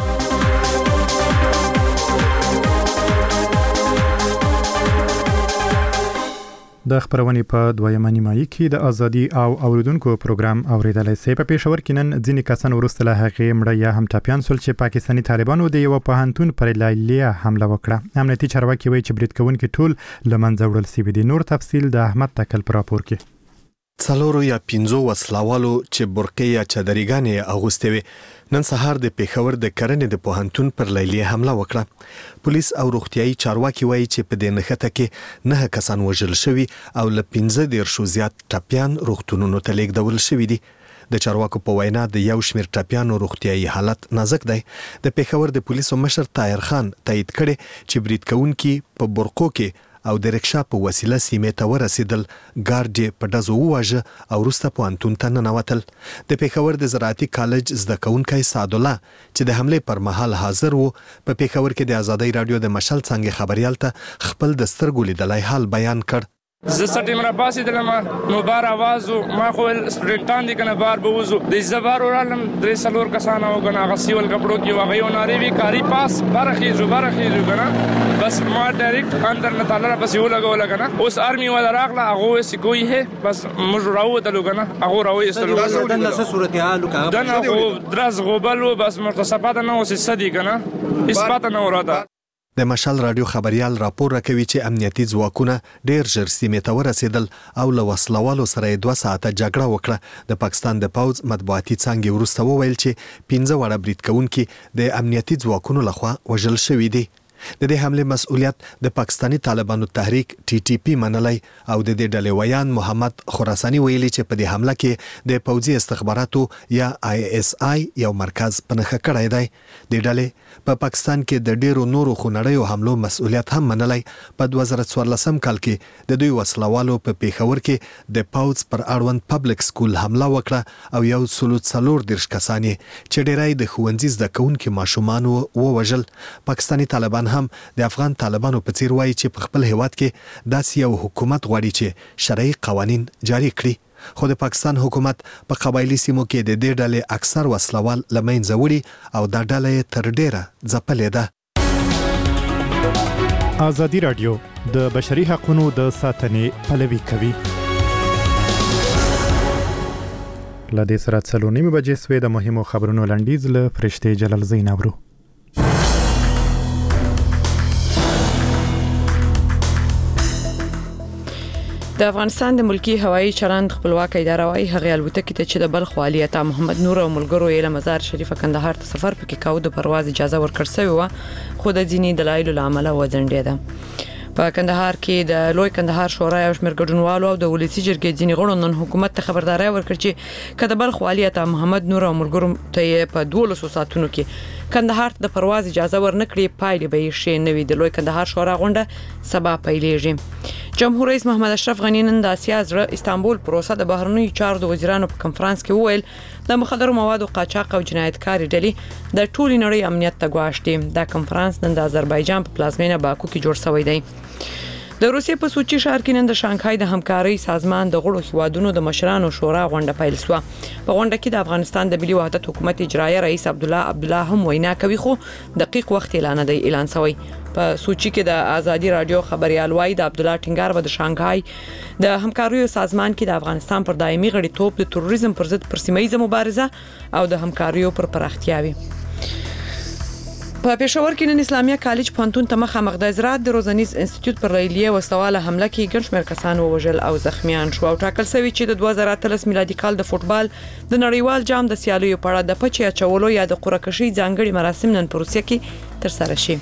د خبرونې په دویمه نیمایي کې د ازادي او اوریدونکو پروګرام اوریدلای شئ. په پېښور کې نن ځینې کسان وروسته له هغې مړه یا هم ټپیان شول چې پاکستاني طالبانو د یو پوهنتون پر لیلیه حمله وکړه. امنیتي چارواکي وایي چې برید کوونکي ټول له منځه وړل شوي دي. نور تفصیل د احمد تکل په راپور کې. څلورو یا 5 وسلوالو چې برقې یا چادرګانې اغوستې وي نن سهار د پېښور د کرنې د پوهنتون پر لیلیه حمله وکړه. پولیس او روغتیايي چارواکي وایي چې په دې نښته کې 9 کسان وژل شوي او له 15 زیات ټپیان روغتونونو ته لیږدول شوي دي. د چارواکو په وینا د یو شمېر ټپیانو روغتیايي حالت نازک دی. د پېښور د پولیسو مشر طاهر خان تایید کړي چې برید کوونکي په برقو کې او د رکشا په وسیله سیمې ته ورسېدل. ګارډ په ډزو وواژه او وروسته پوهنتون ته ننوتل. د پېښور د زراعتي کالج زده کوونکی سعد الله چې د حملې پر مهال حاضر وو په پېښور کې د ازادۍ رادیو د مشال څنګه خبريال ته خپل د سترګو لیدلای حال بیان کړ. زه سټیم را پاسې دلم نو بار आवाज ما خو سټریکټان دي کنه بار بوزو د زبر ورالم درې سلور کسانه وګنا غسیول کپړو کې وغيو ناری وی کاری پاس برخي کنه بس ما ډایرکټ اندر نه تعالی پس یو لګول کنه اوس ارمي ولا راغله هغه سی کوی هه بس موږ راو دلو کنه هغه راو استلو دنه څه صورتحال وکړه دنه خو درز غوبل بس مرتصفات نه اوس صدی کنه اثبات نه وراده. د مشال رادیو خبريال راپور راکوي چې امنیتي ځواکونه ډېر ژر سیمې ته ورسېدل او له وسلوالو سره 2 ساعته جګړه وکړه. د پاکستان د پوځ مطبوعاتي څانګې وروسته وویل چې 15 وړه برید کوونکي د امنیتي ځواکونو لخوا وژل شوي دي. د دې حمله مسؤلیت د پاکستانی طالبانو تحریک TTP منلای او د دې ډلې ویان محمد خراسانی ویلي چې په دې حمله کې د پوځي استخباراتو یا ISI یو مرکز پنهخه کړی دی. د ډلې په پاکستان کې د ډیرو نورو خونړیو حملو مسؤلیت هم منلای. په 2014 کال کې د دوی وسلوالو په پېښور کې د پوځ پر اړوند پبلک سکول حمله وکړه او یو 340 کسان چې ډیرای د ښوونځي زده کوونکي ماشومان ووژل. پاکستانی طالبان هم د افغان طالبانو په څیر وایي چې په خپل هیواد کې داسې یو حکومت غواړي چې شرعي قوانین جاری کړي، خو د پاکستان حکومت په قبایلی سیمو کې د دې ډلې اکثر وسلوال له منځه وړي او دا ډله تر ډیره ځپلې ده. ازادي راډیو د بشري حقوقو د ساتنې پلوي کوي. لدې سره 3:30 بجې سوې د مهمو خبرونو لنډیز له فرشتي جلال زین اورو. د افغانستان د ملکی هوایي چلند خپلواک اداره وايي هغه الوتکې ته چې د بلخ والي عطا محمد نور او ملګرو یې له مزار شریف کندهار ته سفر پکې کاوه د پرواز اجازه ورکړ شوې و، خو د ځینې دلایلو له امله وځنډېده. په کندهار کې د لوی کندهار شورا او شمېر ګډونوالو او د ولسی جرګې ځینې غړو نن حکومت ته خبرداري ورکړه چې کله بلخ والي عطا محمد نور او ملګرو ته په 12 ساعتونو کې کندهار ته د پرواز اجازه ورنکړي، پایلې به یې شي نوې. د لوی کندهار شورا غونډه سبا پیلېږي. جمهور رئیس محمد اشرف غنی نن د اسیا زړه استانبول پروسه د بهرنیو چارو د وزیرانو په کنفرانس کې وویل د مخدرو موادو قاچاق او جنایتکاري ډلې د ټولي نړۍ امنیت ته ګواښ دي. دا کنفرانس نن د آذربایجان په پلازمینه باکو کې جوړ شوی دی. د روسیې په سوچي ښار کې نن د شانګهای د همکارۍ سازمان د غړو هیوادونو د مشرانو شورا غونډه پیل شوه. په غونډه کې د افغانستان د ملي وحدت حکومت اجرایي رئیس عبدالله هم وینا کوي، خو دقیق وخت اعلان شوی. په سوچي کې د ازادي رادیو خبريال وای د عبدالله ټینګار و د شانګهای د همکاریو سازمان کې د افغانستان پر دایمي غړیتوب د تروریزم پر ضد پر سیمه ییزه مبارزه او د همکاریو پر پراختیاوي. په پېښور کې نن اسلامیه کالج پونتون ته مخامخ د زراعت د روزنیز انسټیټیوټ پر ریلیه وسواله حمله کې ګڼ شمېر کسان ووژل او زخمیان شو او ټاکل شوی چې د 2013 میلادي کال د فوتبال د نړیوال جام د سیالیو په اړه د پچې اچولو یا د قرعه کشي ځانګړي مراسم نن په روسیه کې ترسره شي.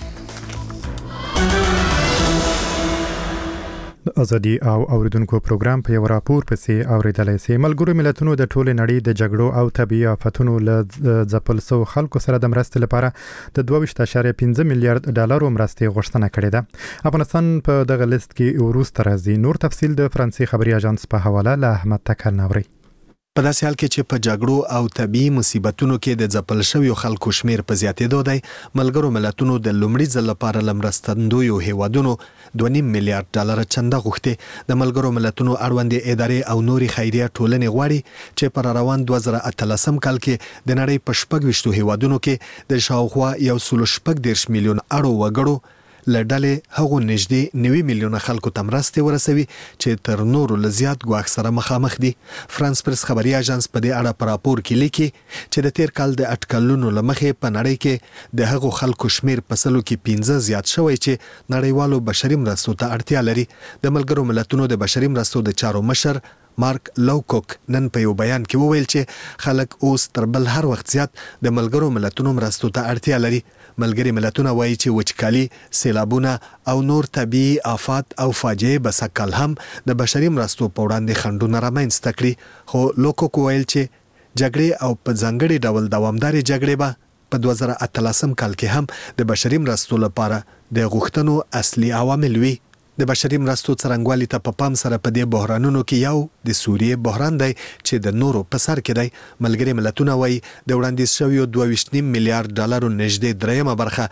ازادي او اوریدونکو پروګرام په یو راپور پسې اوریدلای شي. ملګرو ملتونو د ټولې نړۍ د جګړو او طبيعي آفتونو له ځپل شوو خلکو سره د مرستې لپاره د 22.5 میلیارډ ډالرو مرستې غوښتنه کړې ده. افغانستان په دغه لیست کې وروسته راځي. نور تفصیل د فرانسې خبري اژانس په حواله له احمد تکل نوري. په داسې حال کې چې په جګړو او طبيعي مصیبتونو کې د ځپل شویو خلکو شمیر په زیاتېدو دی، ملګرو ملتونو د لومړي ځل لپاره لمرستندویو هیوادونو 2.5 میلیارډ ډالر چنده غوښتي. د ملګرو ملتونو اړوندې ادارې او نوري خیریه ټولنې غواړي چې پر روان 2013 کال کې د نړۍ په 26 هیوادونو کې د شاوخوا 1.6 میلیون اړو وګړو لړډلې هغو نږدې 9 میلیونه خلکو ته مرستې ورسوي چې تر نورو لزیات ګواښ سره مخامخ دي. فرانس پرس خبري اژانس په دې اړه په راپور کې لیکي چې د تیر کال د اټکلونو لمخې په نړۍ کې د هغو خلکو شمیر په سلو کې 15 زیات شوی چې نړیوالو بشري مرستو ته اړتیا لري. د ملګرو ملتونو د بشري مرستو د چارو مشر مارک لوکوک نن په یو بیان کې وویل چې خلک اوس تر بل هر وخت زیات د ملګرو ملتونو مرستو ته اړتیا لري. ملګري ملتونه وایي چې وچکالي، سیلابونه او نور طبيعي آفات او فاجعې به سږ کال هم د بشري مرستو په وړاندې خنډونه رامنځته کړي. خو لوکوک ویل چې جګړې او په ځانګړي ډول دوامدارې جګړې به په 2013 کال کې هم د بشري مرستو لپاره د غوښتنو اصلي عوامل وي. د بشري مرستو څرنګوالي ته په پام سره په دې بحرانونو کې یو د سوریې بحران دی چې د نورو په سر کې دی. ملګري ملتونه وایي د وړاندیز شویو 2.5 میلیارډ ډالرو نږدې دریمه برخه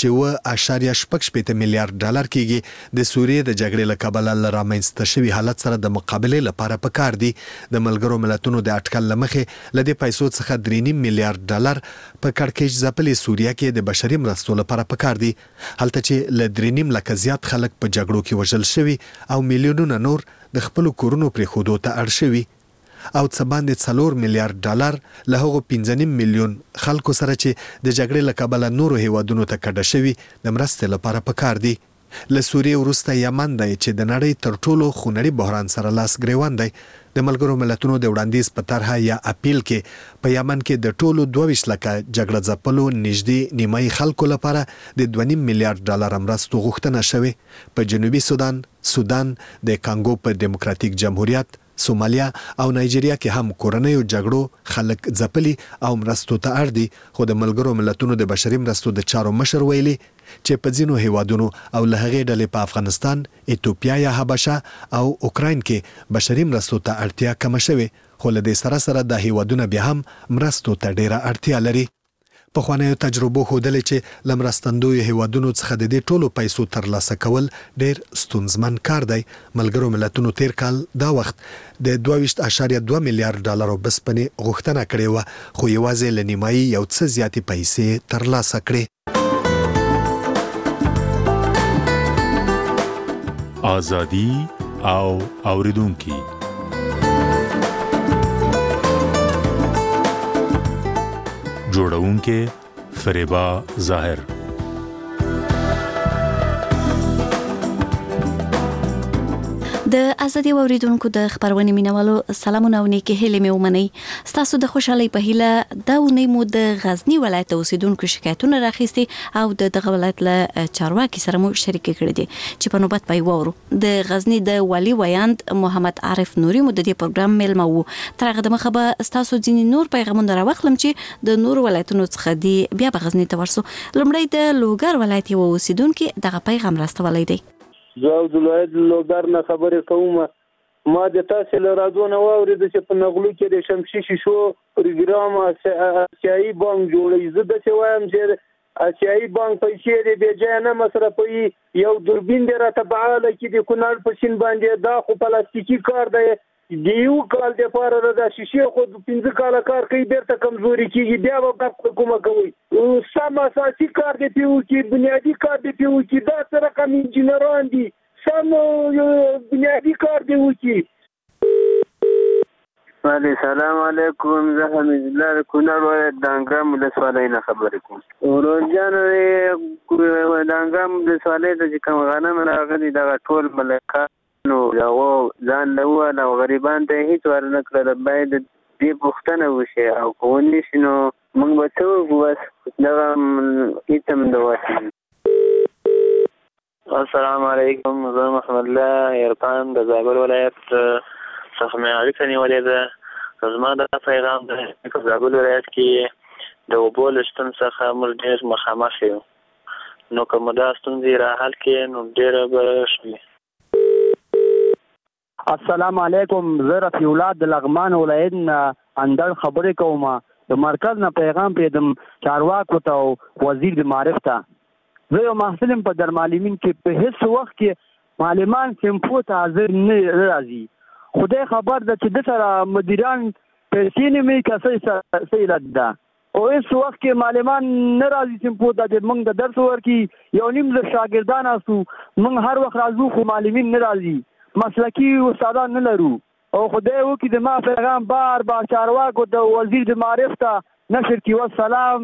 چې 1.6 میلیارډ ډالر کېږي د سوریې د جګړې له کبله له رامنځته شوي حالت سره د مقابلې لپاره پکار دي. د ملګرو ملتونو د اټکل له مخې له دې پیسو څخه 3.5 میلیارډ ډالر په کړکېچ ځپلې سوریه کې د بشري مرستو لپاره پکار دي، هلته چې له 3.5 لکه زیات خلک په جګړو کې وژل شوي او میلیونونه نور د خپل کورونو پرې خودو ته اړ شوي او څه باندې 4 میلیارډ ډالر له هغو 15 میلیون خلکو سره چې د جګړې له کبله نورو هیوادونو ته کډه شوي د مرستې لپاره پکار دي. له سوریې وروسته یمن دی چې د نړۍ تر ټولو خونړي بحران سره لاس ګریوان دی. د ملګرو ملتونو د وړاندیز په طرحه یا اپیل کې په یمن کې د ټولو 22 لکه جګړه ځپلو نږدې نیمایي خلکو لپاره د 2.5 میلیارډ ډالر مرستو غوښتنه شوې. په جنوبي سودان، د کانګو په دیموکراتیک جمهوریت، سومالیا او نایجیریا کې هم کورنیو جګړو خلک ځپلي او مرستو ته اړ دي. خو د ملګرو ملتونو د بشري مرستو د چارو مشر ویلي چې په ځینو هیوادونو او له هغې ډلې په افغانستان، ایتوپیا یا حبشه او اوکراین کې بشري مرستو ته اړتیا کمه شوې، خو له دې سره د هیوادونو بیا هم مرستو ته ډیره اړتیا لري. په خوانیو تجربو ښودلې چې لمرستندوی هیوادونو څخه د دې ټولو پیسو ترلاسه کول ډېر ستونزمن کار دی. ملګرو ملتونو تیر کال دا وخت د 22.2 میلیارډ ډالرو بسپنې غوښتنه کړې و، خو یوازې له نیمایي یو څه زیاتې پیسې ترلاسه کړې. آزادي او اوریدونکي جوړونکې فریبا ظاهر. د ازادي اوریدونکو د خبرونه مینوالو سلامونه او نیکی هیله مې ومنئ. تاسو د خوشحالي په هیله دا ونی مو د غزنی ولایت اوسیدونکو شکایتونه راخیستي او دغه ولایت له چارواکي سره مو شریک کړي دي چې په نوبت پای وورو. د غزنی د والی ویاند محمد عارف نوري مو د دې پروګرام میلمه وو. تر هغه دمخه به تاسو ځینې نور پیغامونه راوخلم چې د نور ولایتونو څخه دی بیا به غزنی ته ورسو. لومړی د لوګر ولایت یو اوسیدونکو دغه پیغام راستولی دی. زه د ولایت لوګر نه خبرې کوم. ما د تاسو له رادیو واورید چې په نغلو کې د شمشي شیشو پروګرام آسیایي بانک جوړوي. زه د څه وایم چې آسیایي بانک پیسې دې به ځای نه مصرفوي. یو دوربین دې راته بعاله کې د کونړ په سین باندې دا خو پلاستیکي کار دی. دیو کال د پاره د شیشې خو 15 کال کار کوي بیرته کمزوري کیږي بیا به کومه کوي. سم اساسي کار دی پیو کې بنیادی کار دی پیو کې دا سره کوم انجینران دي سم بنیادی کار دی وکی. السلام علیکم. زه حمید الله کونړ ولایت دانګام ولسوالۍ نه خبرې کوم. ورجان دانګام ولسوالۍ ته چې کوم غنم راغلي دا ټول ملکات نو یو ځان له او غریبان ته هیڅ ورنه کړل. باید دې پوښتنه وشي او کوونی شنو موږ به څه وس دا هیڅم دواسي. السلام علیکم. زه محمد الله عرفان د زابل ولایت څخه مې اړیکه نیولې ده. زما دا پیغام دی چې زابل ولایت کې د اوبو له شتون څخه موږ ډېر مخامخ یو. نو کوم دا ستونزې را حل کړي نو ډېره به شي. السلام علیکم. زه رفیع الله د لغمان ولایت اندړ خبرې کوم. د مرکز نه پیغام پیدم چارواکو ته او وزیر د معارف ته. زه یو محصل په درمعلمین کې په هیڅ وخت کې معلمان سیمپو ته حاضر نه راځي. خدای خبر ده چې د سره مدیران پیسې نه مې کسې سیلت ده او هیڅ وخت کې معلمان نه راځي سیمپو ته. موږ د درس ورکي یو نیم د شاګردان اسو موږ هر وخت راځو خو معلمین نه راځي. مسلکی استادان نه لرو او خدای وکي د ما پیغام بار چارواکو د وزیر د معارف ته نشر کی. والسلام.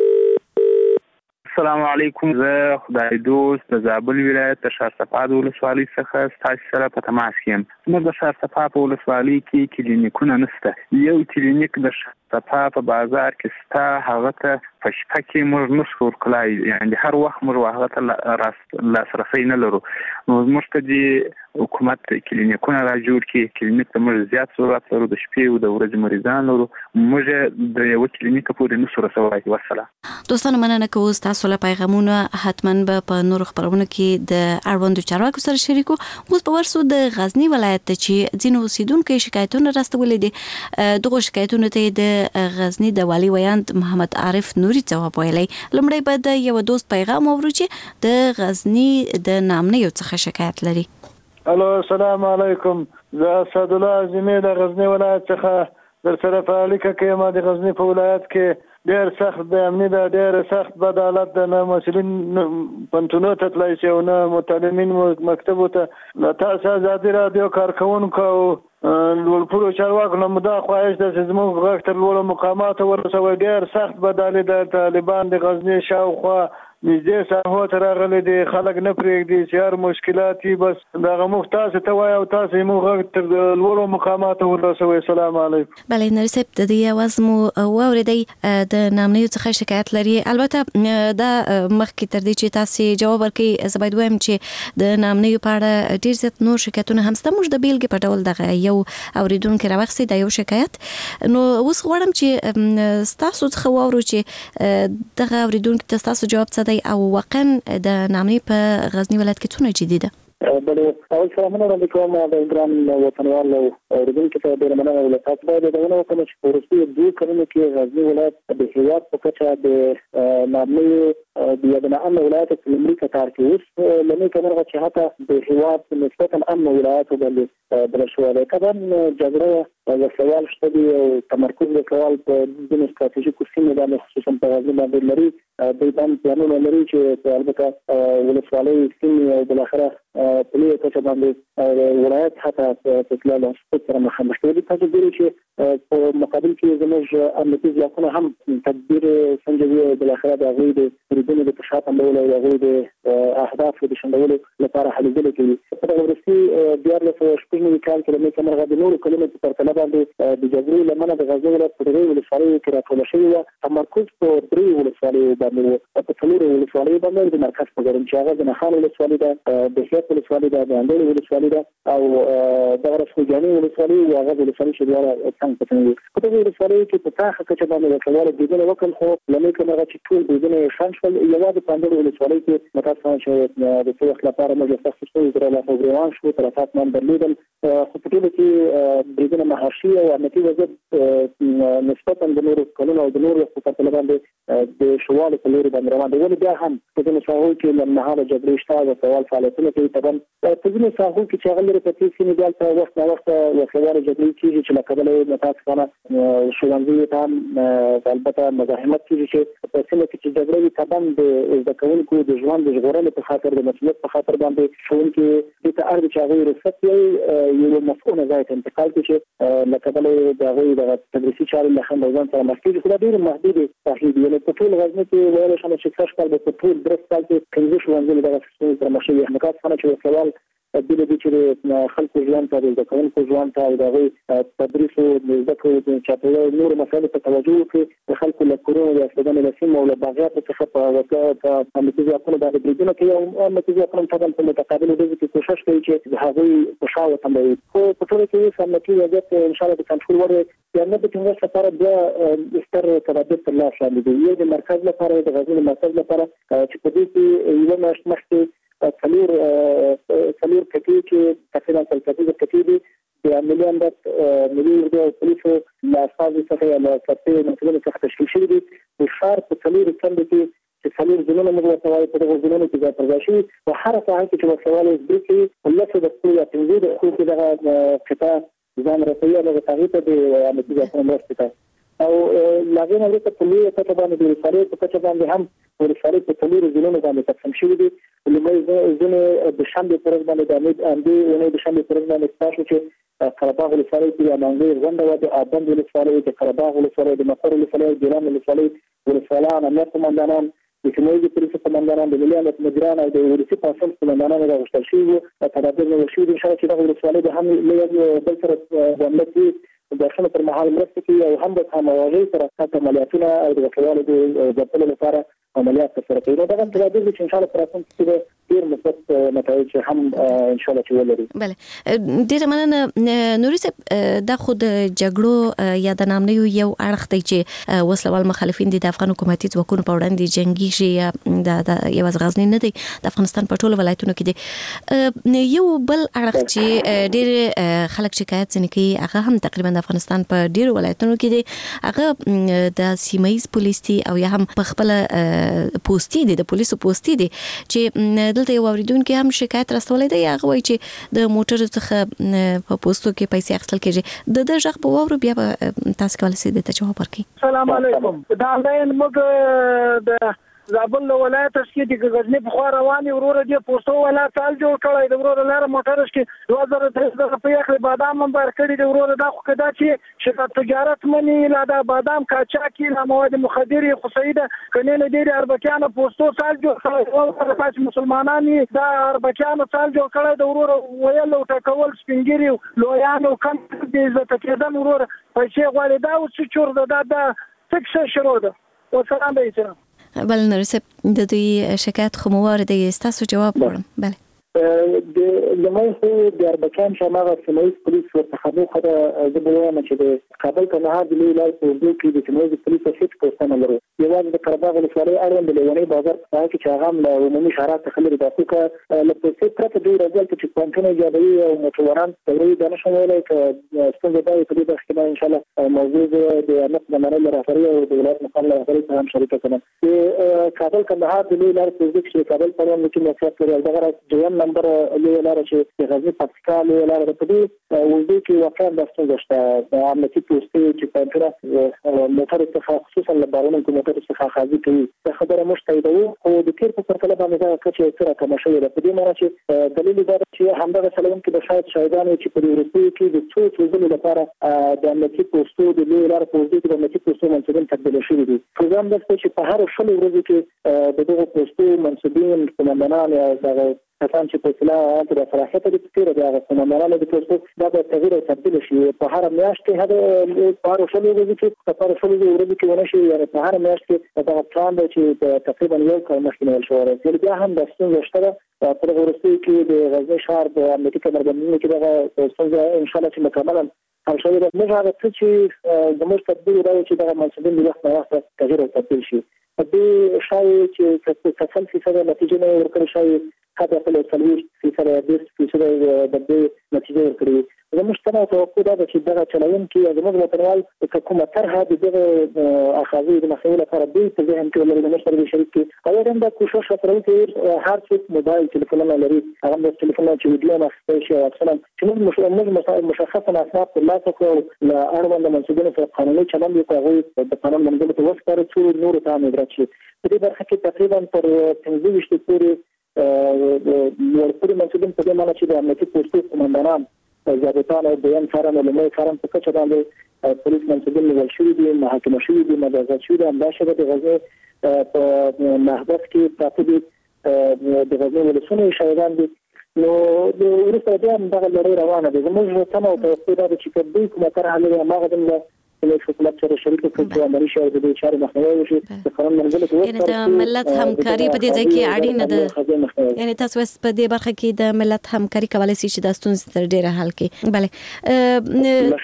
السلام علیکم. زه خدای دوست د زابل ولایت د شارصفا ولسوالۍ څخه تاسو سره په تماس یم. موږ د شارصفا په ولسوالۍ کې کلینیکونه نشته. یو کلینیک د شارصفا په بازار کې ستا هغه ته په شپه کې موږ نشو ورکړای، یعنی هر وخت موږ هغه ته لاسرسی نه لرو. نو موږ ته د حکومت کلینیکونه را جوړ کړي. کلینیک ته موږ زیات ضرورت لرو، د شپې او د ورځې مریضان لرو. موږ د یو کلینیک پورې نشو رسولای. والسلام. دوستانو مننه کوم تاسو له پیغامونه حتماً به په نور خبرونه کې د اړوندو چارواکو سره شریکو. اوس په ورسو د غزنی ولایت ته چې ځینو اوسیدونکو شکایتونه راستولې دي. دغه شکایتونه ته د غزنی د والی ویاند محمد عارف نوري ځواب ویلی. لومړی به د یو دوست پیغام اورو چې د غزنی د نامنیو څخه شکایت لري. الو السلام علیکم. زه اسد الله زمي د غزنی ولایت څخه در سره په اړیکه کې ما د غزنی په ولایت کې ډېر سخت د امنیت ډېر سخت بدالت د مسلمان پنتونو ته تلای شي او نه متعلمین مکتب ته تاسو ازادي رادیو کارکونکو لوړپوړو چارواکو نه مدا خواهش د زموږ غږ تر لوړو مقاماتو ورسوي. ډېر سخت بدالت د طالبان د غزنی شاوخوا نږدې ساحو ته راغلي دي. خلک نه پرېږدي چې هر مشکلات یې بس دغه موږ تاسو ته وایو او تاسو یې موږ تر لوړو مقاماتو ورسوئ. السلام علیکم. بله نرسب د دې اواز مو واورېدی. د نامنیو څخه شکایت لري. البته دا مخکې تر دې چې تاسو جواب ورکړئ زه باید وایم چې د نامنیو په اړه ډېر زیات نور شکایتونه هم شته. موږ د بیلګې په ډول دغه یو اورېدونکی راوخیستی دا یو شکایت. نو اوس غواړم چې ستاسو څخه واورو چې دغه اورېدونکي ته ستاسو جواب څه دی او واقعا د نامنې په غزنی ولایت کې څونه جدي ده. بل اول سلامونه وړاندې کوم د ګران وطنوال اوریدونکو ته ډېر مننه ولې تاسو باید د ونه کوم چې پروسې د دوه کلونو کې غزنی ولایت د هیواد په کچه د نامي د یادنه امن ولایت په لومړي کتار کې اوس لمه کومه چې حتی د هیواد نسبتا امن ولایت باندې بل شو ده کله جګړه د سوال شته او تمرکز وکول په د استراتیژیکو سیمو باندې خصوصا په غزنی باندې لري د باندې پلانونه لري چې البته ولسوالۍ سیمې او بل اخره په لوی کچه باندې ولایت حتی په تلل سره مخامخ دي تاسو ګورئ چې په مقابل کې زموږ امنیتي ځواکونه هم تدبیر سنجوي بل اخره د غوي د ریډونو د تشاط اندول او غوي د اهداف د شندول لپاره حل ځل کوي په ورسي بیا له شپږ کال کې د کومه غو نور کلمه په ترتیب باندې د جګړې لمنه د غزنی ولایت په دغه ولسوالۍ کې راټول شوی تمرکز په درې ولسوالۍ باندې په څلور ولسوالۍ باندې د مرکز په ګرم چې هغه د نخال ولسوالۍ ده د هیات ولسوالۍ ده د اندول ولسوالۍ ده او د رسوجاني ولسوالۍ او هغه ولسوالۍ چې دا څنګه پټنوي په دغه ولسوالۍ کې په تاخه کې باندې د کلوار دیدنه وکړ خو لمه کومه چې ټول دیدنه شانشل یوازې په اندول ولسوالۍ کې متاسفانه چې د څو وخت لپاره موږ تاسو څه درا لا پروګرام شو تر تاسو نن درلودل خو په دې کې دیدنه مهارشي او امنیتي وضعیت نسبتا د نورو کلونو او د نورو په ترتیب باندې د شوال په لوري باندې روان دي ولې بیا هم په دې مساحو کې لمنهاله جګړې شته او سوال فعالیتونه کوي طبعا په دې مساحو کې چې هغه لري په تاسو نه ځل په وخت نه وخت وسوال جګړې کیږي چې لکه متاسفانه شوانځي ته البته مزاحمت کیږي چې په سیمه کې چې جګړې طبعا د ځکهونکو د ژوند د ژغورلو په خاطر د مسؤلیت په خاطر باندې شوونکي د تاریخ چې هغه رسټ یو مسؤل ځای ته انتقال کیږي لکه د هغه د تدریسي چارې له خندوزان سره مخکې خو ډېر محدود تحلیل یو په ټول غزنی کې ویل شمه چې څه کال په ټول درس کال کې څنګه شو انځل دغه څه سره مخکې احمقات څنګه چې سوال د دې چې خلکو ژوند ته د کوونکو ژوند ته دغه تدریس او د ذکر د چاپیریال نور مسایل ته توجه وکړي د خلکو له کورونو د استفادې له سیمو او له باغات څخه په وکړه امنیتي ځواکونه باندې بریدونه کوي او امنیتي ځواکونه په متقابل ډول کې کوشش کوي چې د هغوی په شاو تموي خو په ټول کې امنیتي وضعیت ان شاء الله د کنټرول وړ یا نه د څنګه لپاره د استر ترابط الله شامل دي یو د مرکز لپاره د غزنی مرکز لپاره چې په دې کې یو ماشت مخکې څلور کټي چې تقریبا څلور کټي دي د عملیان د ملي ورده او پولیسو له اساسي څخه له سرتي مسؤلینو څخه تشکیل شوی دي د ښار په څلور کندو کې چې څلور ځلونه موږ ورته په دغه ځلونو کې ځای پر ځای شي او هر څه چې ورسوال دي چې لکه د خپل تنظیم د خو دغه قطاع ځان رسوي له تغییر د امنیتي ځواکونو مرسته او لاګین ورته په لوی کچه باندې د رسالې په کچه باندې هم ورسالې په څلور ځلونو باندې تقسیم شوی دي لمې ځنه د شنبه پر باندې د امید اندي او د شنبه پر باندې تاسو چې قرباغ ولسوالۍ کې امنګي غونډه و د ابند ولسوالۍ د قرباغ ولسوالۍ د مقر ولسوالۍ د ګران ولسوالۍ ولسوالان امنیت قومندانان د کومېږي پولیسو قومندانان د ملي امنیت مدیران او د ولسی پاسل قومندانان راغشتل شوی او تدابیر نشو دي چې د ولسوالۍ د هم له بل سره باندې داخله پر مهال مرسته کوي او هم د همغږي سره عملیاتونه او د وکالو د ځپلو لپاره عملیات ترسره کوي دا د تدابیر چې ان شاء الله پراتون کې ډیر مثبت نتایج هم ان شاء الله ولري. بله ډیر مننه نوري صاحب دا خود جګړو یا د نامنیو یو اړخ دی چې وسلوال مخالفین د افغان حکومتي ځواکونو په وړاندې جنگي شي یا د یو غزنی نه دی د افغانستان په ټولو ولایتونو کې دی یو بل اړخ چې ډیر خلک شکایت ځنې کوي هغه هم تقریبا د افغانستان په ډیر ولایتونو کې دی هغه د سیمایي پولیس دی او یا هم په خپل پوسټي دي د پولیسو پوسټي دي چې دلته یو اوریدونکو هم شکایت راستولې ده هغه وایي چې د موټر څخه په پوسټو کې پیسې اخیستل کېږي د ژغ په وورو بیا تاسو کولای شئ د جواب ورکړئ. السلام علیکم دا لاین موږ د زابل ولایت کې د غزنی په خوا رواني ورور دی پوسټو ولا سال جوړ کړی د ورور لاره موټر کې 2003 په یخ بادام هم بار کړی د ورور دا خو کدا چې شرکت تجارت منی لا دا بادام کاچا کې لا مواد مخدر خصيده کنه نه دی اربکیان پوسټو سال جوړ کړی او مسلمانانی دا اربکیان سال جوړ کړی د ورور ویل او ټکول سپینګری لویانو کم دې عزت کېدل ورور پیسې غواړي دا اوس چور دا څه شروع ده او سلام به ایتره بله نورسب د دوی شکایت خو موارد تاسو جواب ورم. بله د لمړ د اربکان شماغه سموي پولیس ورته خبره د بوونه چې د کابل کندهار د لوی لار په وګړو کې د سموي پولیس هیڅ پوښتنه لري یوازې د قرباغ ولسوالۍ اړوند لونی بازار په کې چې هغه له عمومي شهرات څخه لري د حقوق لپاره پرته د راځل چې پانټونه جوړوي او موټران تلوي د نشمولای ک څنګه دا په دې بخښ کې ان شاء الله موضوع د امنیت د منل راځي او د ولایت مقام راځي په هم شریک کړم د کابل کندهار د لوی لار په وګړو کې کابل پرون کې موقعیت لري دغه دویم نمبر لوی لار چې د غزنی پکتیکا لوی لار په دې وګړو کې واقع د ستونزه د امنیتي پوسټي چې پانټونه موټر څخه خصوصا لبارونه کوم موټر څخه خاصي کوي دا خبره مشتایدو او د کیر په پرتله باندې دا چې تر کومه شوی ده په دې معنی چې دلیل دا چې همدغه سلام کې د شاهدانو چې په ورسته کې د څو څو لپاره د امنیتي پوسټو د لوی لار په وګړو کې د امنیتي پوسټو منځګن تبدیل شوی دي پروګرام د چې په هر شلو ورځو کې د دغه پوسټو منځګین قومندانان یا دغه کسان چې په اصطلاح د صلاحیت د تیر د هغه قومندانانو د پوسټو د تغییر او تبدیل شي په هر میاشت کې هغه په هر شلو ورځو کې په هر شلو ورځو کې ونشي یا په هر میاشت کې دغه پلان چې تقریبا یو کال مخکې نوښت شوی دی بیا هم د ستونزې شته په ورسته کې د غزنی ښار د امنیتي کمربندونو کې دغه ستونزه ان شاء الله چې مکمل حل شوی ده موږ هغه چې زموږ تدبیر راوړي چې دغه منصبین د وخت نه وخت تغییر او تبدیل شي د شای چې څه څه نتیجه نه ورکړي شای حتی په لوسلوي فیصله د فیصله د دې نتیجه ورکړي زموږ ته توقع ده چې دغه چلون کې زموږ وطنوال حکومت طرحه د دغه اخاذي د مسؤل لپاره د ذهن کې ولري د مشترک شریک کې او هم د کوشش وکړو چې هر څوک موبایل ټلیفون لري هغه د ټلیفون چې ویډیو مخکې شي او اصلا چې موږ مشخصا اسناد په لاس کې لا اړوند منسوبینو په قانوني چلند یو هغه د قانون منځل ته وسپاره چې نور ته امر شي په دې برخه کې تقریبا تر 15 پورې ورپورې منسوبین په دې معنی چې د امنیتي پوسټو قومندانان ضابطان او بیان فارم او لمړی فارم په کچه باندې پولیس منسوبین نیول شوي دي محاکمه شوي دي مجازات شوي دي همداشره د غزنی په محبس کې پراته دي د غزنی ولسونه شهیدان دي نو د وروسته بیا دغه لړۍ روانه ده زموږ تمه او توقع ده چې که دوی کومه طرحه لري هماغه د حکومت سره شریک کړي چې عملي شي د دې چارې مخنیوي وشي د قانون منځل ته یعنی د ملت همکاري په دې ځای کې اړینه ده یعنی تاسو په دې برخه کې د ملت همکاري کولای شئ چې د ستونزې تر ډیره حل کړئ بله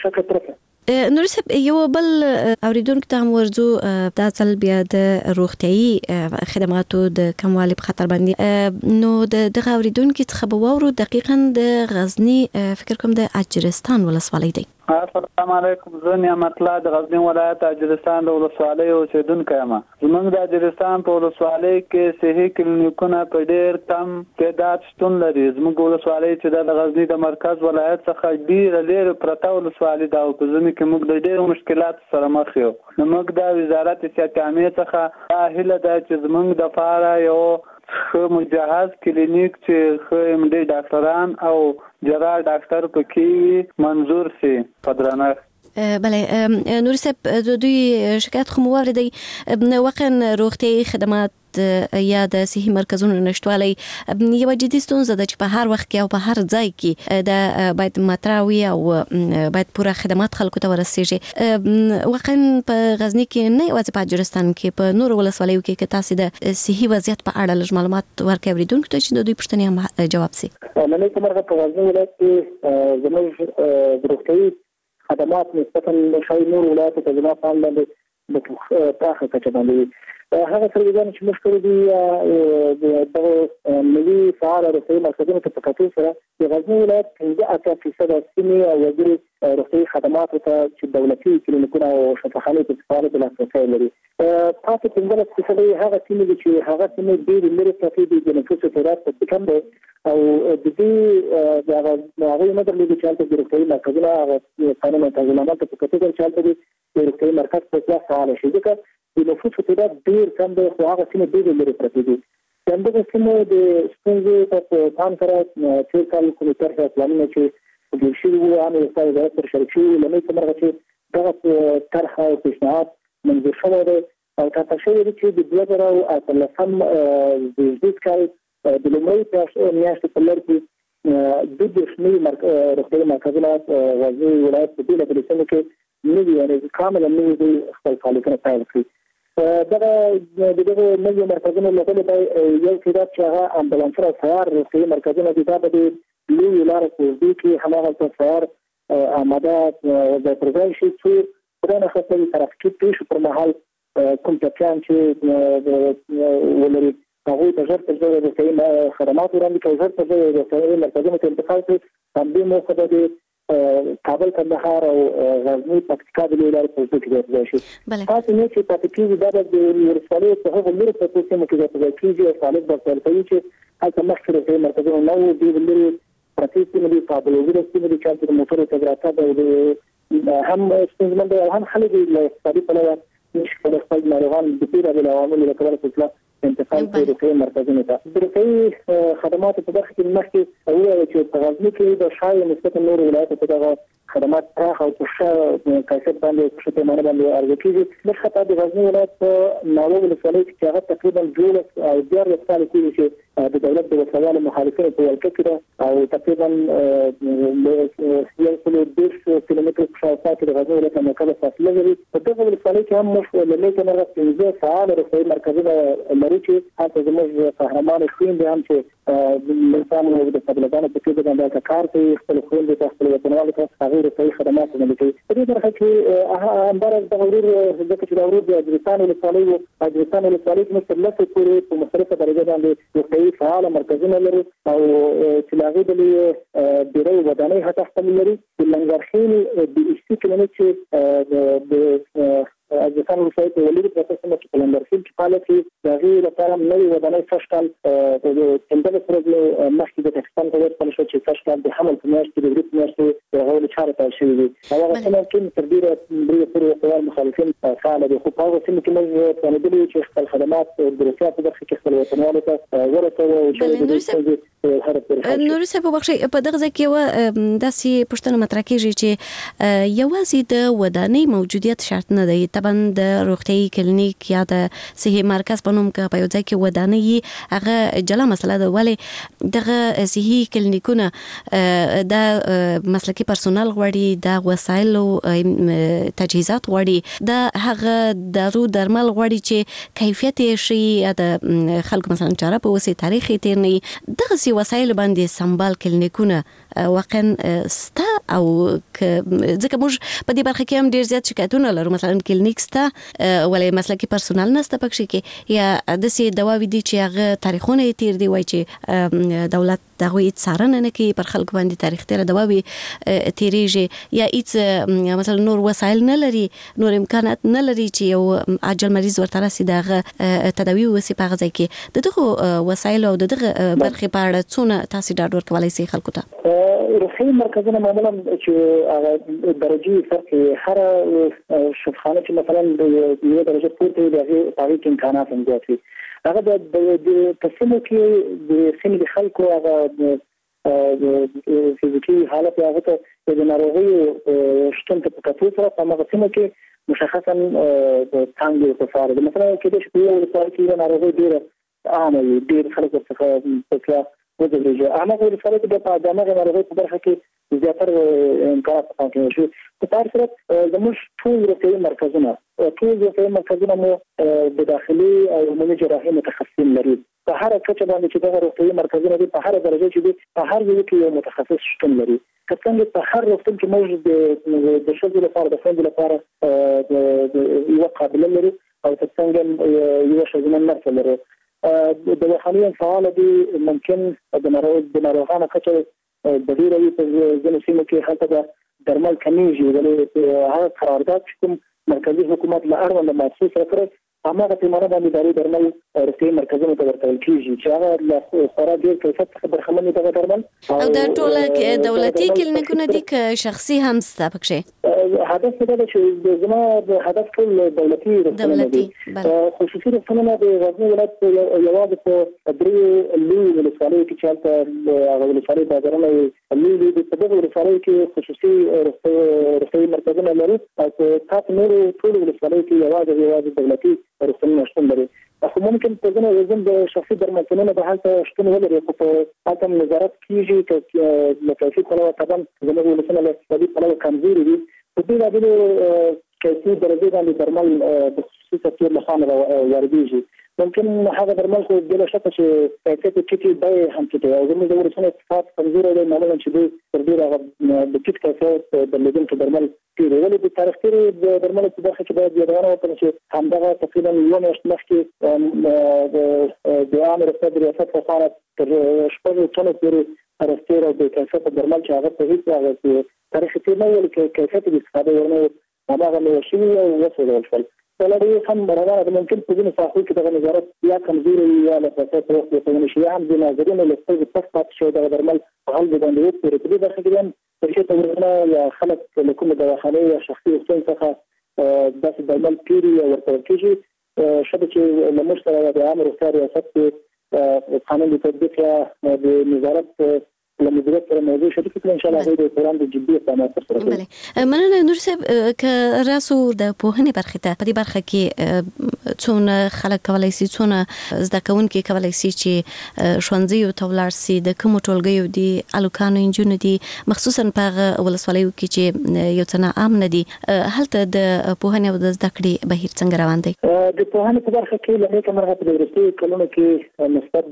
نور صاحب یو بل اوریدونکو ته هم ورځو دا ځل بیا د روغتيایي خدماتو د کموالي په خطر باندې نو د اوریدونکو څخه به وورو دقیقاً د غزنی فکر کوم د اجرستان ولسوالۍ دی السلام علیکم زه نعمت الله د غزنی ولایت اجرستان د ولسوالۍ اوسیدونکی یم زموږ د اجرستان په ولسوالۍ کې صحي کلینیکونه په ډېر کم تعداد شتون لري زموږ ولسوالۍ چې د غزنی د مرکز ولایت څخه ډېر لري پرته ولسوالۍ دا په ځینې کې موږ د ډېرو مشکلاتو سره مخ یو نو موږ د وزارت صحت عامه څخه هیله ده چې زموږ د فاره یو خو مجهز کلینیک چې خو MD ډاکټران او جراح ډاکټر پکې منظور سي پدرانه بله نور صاحب دوی شکایت خو موردی واقعا روغتي خدمات یا د صحي مرکزونو نشټوالي یو جدي ستونزه ده چې په هر وخت کې او په هر ځای کې د باید متراوي او باید پوره خدمات خلکو ته ورسیږي واقعا په غزنی کې نه یوازې په اجرستان کې په نور ولسوالیو کې تاسو د صحي وضعیت په اړه لږ معلومات ورکړئ اوریدونکو ته چې د دوی پوښتنې هم جواب شي نن کومه په غزنی ولایت کې زموږ روغتي خدمات نسبتاً شاید نور ولایت ته زما فعال باندې د پراخه کچه باندې هغه سرګردان چې مشکل دي د ملي فعال روغتي مرکزونو ته پکاتو سره د غزنی ولایت 15% سیمې او وزیر روغتي خدمات ته چې دولتي کلینیکونه او شفاخانې په فعالیت لاسرسي لري پاتې 15% هغه سیمې چې هغه سیمې ډېر لري پرتې دي د نفوسو تعداد په کم دی او د دې د هغه نه درلودي چې د روغتي مرکزونه هغه قانون او تنظیمات په کتو کې چې د روغتي مرکز په ځای فعال شي ځکه د نفوسو تعداد ډېر کم دی خو هغه سیمې ډېر لري پرتې دي څنګه چې د ستونزې په پام سره چې کال کوم طرحه پلانونه چې د شي وو عامل ځای د تر شریکي لمې څنګه چې دغه طرحه او پیشنهاد منظور شوی دی او تاسو شوی چې د 2013 د دې کال د لومړی میاشتې په لړ کې د دښمنۍ روغتي مرکزونه غزنی ولایت په دې لپاره چې نوی یعنی کاملا نوی خپل فعالیتونه پیل کړي دغه دغه نوي مرکزونه لګول دی یو څه چې هغه امبولانس او سوار روغتي مرکزونه دي دا به لوی لار کوي چې هماغه سوار آماده د پرځای شي چې پرانه خپل ترافیک پیښ پر مهال کوم ټکان چې ولري هغه د ژر تر ژره د خدمات وړاندې کوي ژر تر ژره د مرکزونو ته انتقال کوي هم دې موخه د کابل کندهار او غزنی پکتیکا د لوی لارې په څیر کې ځای شي تاسو نه چې پکتیکا د ورسپالې په هغه لوري په څیر کې ځای کېږي او خالد د ورسپالې چې هغه مخکې د مرکزونو نو دی لري پرتیسي نه کابل وګړي چې د چارج د موټر تګراته د هم ستونزمن او هم خلک له اقتصادي پلوه مشکل خپل ناروغان د پیرا د عوامل لپاره څه انتقال کوي د مرکزونو ته د روغتي خدماتو په برخه کې مخکې وایي چې په غزنی کې د شای نسبت نور ولایتونو ته دغه خدمات پراخ او څه کیفیت باندې څه ته معنی باندې ارزو کېږي د خطا د غزنی ولایت په ناوو ولسوالۍ کې هغه تقریبا 12 او 14 سال کې چې د دولت د وسایلو مخالفینو په ولکه کې او تقریبا 120 کیلومتر شاوخوا کې د غزنی ولایت مرکز فاصله لري په دغه ولسوالۍ کې هم مشغول لکه نه راځي فعال روغتي مرکزونه لري چې هغه زموږ قهرمان خويندې هم چې انسان د طالبانو په کې باندې کار کوي خپل خويندې په خپل وطنوالو ته هغه د خدمات نه کوي په دې برخه کې امبارز د غرور د کچراورو د افغانستان ولسوالۍ کې مثلث پورې په مختلفه درجه باندې روغتي فعال مرکزونه لري او چې لاغي د ډیرو ودانۍ هڅه خپل لري د لنګرخیل د استقلال چې د افغانستان ولسوالۍ په ولید په اساس چې لنګرخیل په حالت کې د غیر لپاره نوې ودانۍ فشکل د اندل پروګرام مخکې د پاکستان په ورته شو چې فشکل د حمل په میاشت کې د ورته میاشت د غوړ چاره ته شوی دی هغه څنګه چې تر ډیره پورې قوار مخالفین فعال دي خو په هغه څنګه چې موږ پلانېدلو چې خپل خدمات د روغتیا په برخه کې خپل وطنوالو ته ورسوو او چې نور څه په بخښي په دغه ځکه و داسې پښتنه مطرح کیږي چې یوازې د ودانۍ موجودیت شرط نه دی طبعا د روغتي کلینیک یا د صحي مرکز په نوم کې په یو ځای کې ودانۍ هغه جلا مسله ده ولی دغه صحي کلینیکونه د مسلکي پرسونل غوړي د وسایلو تجهیزات غوړي د هغه دارو درمل غوړي چې کیفیت شي د خلکو مثلا چاره په وسه تاریخي تیر نه دغه سی وسایل باندې سمبال کلینیکونه واقعا ستا او ځکه موږ په دې برخه کې هم ډیر زیات شکایتونه لرو مثلا کلینیک ستا ولې مسلکي پرسونل نسته پکې کې یا د سي دواوی دي چې هغه تاریخونه تیر دی وای چې دولت دغه هیڅ څارنه نه کوي پر خلکو باندې تاریخ تیر دواوی تیریږي یا هیڅ مثلا نور وسایل نه لري نور امکانات نه لري چې یو عاجل مریض ورته راسي دغه تداوی وسی په غځي کې دغه وسایل او دغه برخه په اړه څونه تاسو ډاډ ورکولای شئ خلکو ته روغتي مرکزونه معمولا چې درجه فرق هر شفاخانه چې مثلا د یو درجه پورته دی هغه په امکانات هم زیات وي هغه د تسمو کې د سیمې خلکو هغه فزیکی حالت هغه ته د ناروغي شتون ته په کتو سره په هغه سیمه کې مشخصا څنګه په فار د مثلا کې د شپې او سال کې ناروغي ډیره عامه ډیر خلک څخه په وځي انا غوړي سره د پادانه ناروغي په برخه کې زیاتره امکانات پاتې شو په تاسو سره زموږ ټول روغتي مرکزونه مو د داخلي او عمومي جراحي متخصصین لري په هر کچه باندې چې د روغتي مرکزونه دي په هر درجه کې دي په هر یو کې یو متخصص شتون لري څنګه په هر روغتون کې موږ د شذ لپاره د فند لپاره یو قابل لري او څنګه یو شذمن مرکز لري د حاليا فعال دي ممکن د ناروغانو کچه د ډیرو په ځینو سیمو کې حتی د درمل کمیږي ولې هغه قرارداد کوم مرکزی حکومت له اړوند مؤسسه سره هغه په معنا باندې داري درمل روغتي مرکزونو ته ورکول کیږي چې هغه له خورا ډیر کیفیت څخه برخمنې دغه درمل او د ټوله دولتي کلینیکونه دي که شخصي هم ستا پکې هدف دا دی چې زما د هدف ټول دولتي خصوصي روغتونونه د غزنی ولایت یوازې په درې لوی ولسوالۍ کې چالت هغه ولسوالۍ بازارونه لوی دي په دغه ولسوالۍ کې خصوصي روغتي مرکزونه لري او تاسو نور ټول ولسوالۍ کې یوازې دولتي روغتونونه شتون لري خو ممکن په ځینو وزن د شخصي درملتونونو په حالت شتون ولري خو په حالت نظارت کیږي چې له کیفیت علاوه طبعا زموږ ولسونه له دې په اړه کمزوري دي په دې ډول کیفي درجه باندې درمل د خصوصي سکتور له خوا واردېږي. ممکن هغه درمل خو بلا شک چې کیفیت ټیټي دی هم ټیټي او زموږ د ورسره اقتصاد کمزور دی معلومه چې د ډیر هغه د ټیټ کیفیت د لیدونکو درمل پیری ولې د تاریخ پیری د درمل په برخه کې باید یادونه وکړو چې همدغه تقریبا یو میاشت مخکې د عام رسد ریاست خبره تر شپږ ټنو پورې راستیر او د کیفیت درمل چې هغه په هیڅ هغه تاریخ پیری نه ولې کیفیت د استفاده ورنه هغه نو شي او وسوي ول ولري هم برابر د ممکن په دې ساحو کې د نظارت یا کمزوري یا له فساد وروسته په نشي هم د ناظرینو له څخه پخپات شو د درمل غل د باندې په دې برخه کې هم چې تورونه یا خلک له کومه دواخانه یا شخصي وسایل څخه د درمل پیری او ورته کېږي شته چې له مشترک د عام روغتیا ریاست قانون د تطبیق یا د نظارت لمدیریت سره موضوع شته چې ان شاء الله د پروګرام د جدي اقدامات سره بله مننه نور صاحب ک راسو د پوهنې برخه ته په دې برخه کې څونه خلک کولای شي څونه زده کوونکي کولای شي چې ښوونځي او تولار سي د کوم ټولګیو دي الوکانو انجونو دي مخصوصا په ولسوالیو کې چې یو څنګه عام نه دي هلته د پوهنې او د زده کړې بهیر څنګه روان دی د پوهنې په برخه کې لکه کومه په ورستي کلونو کې مثبت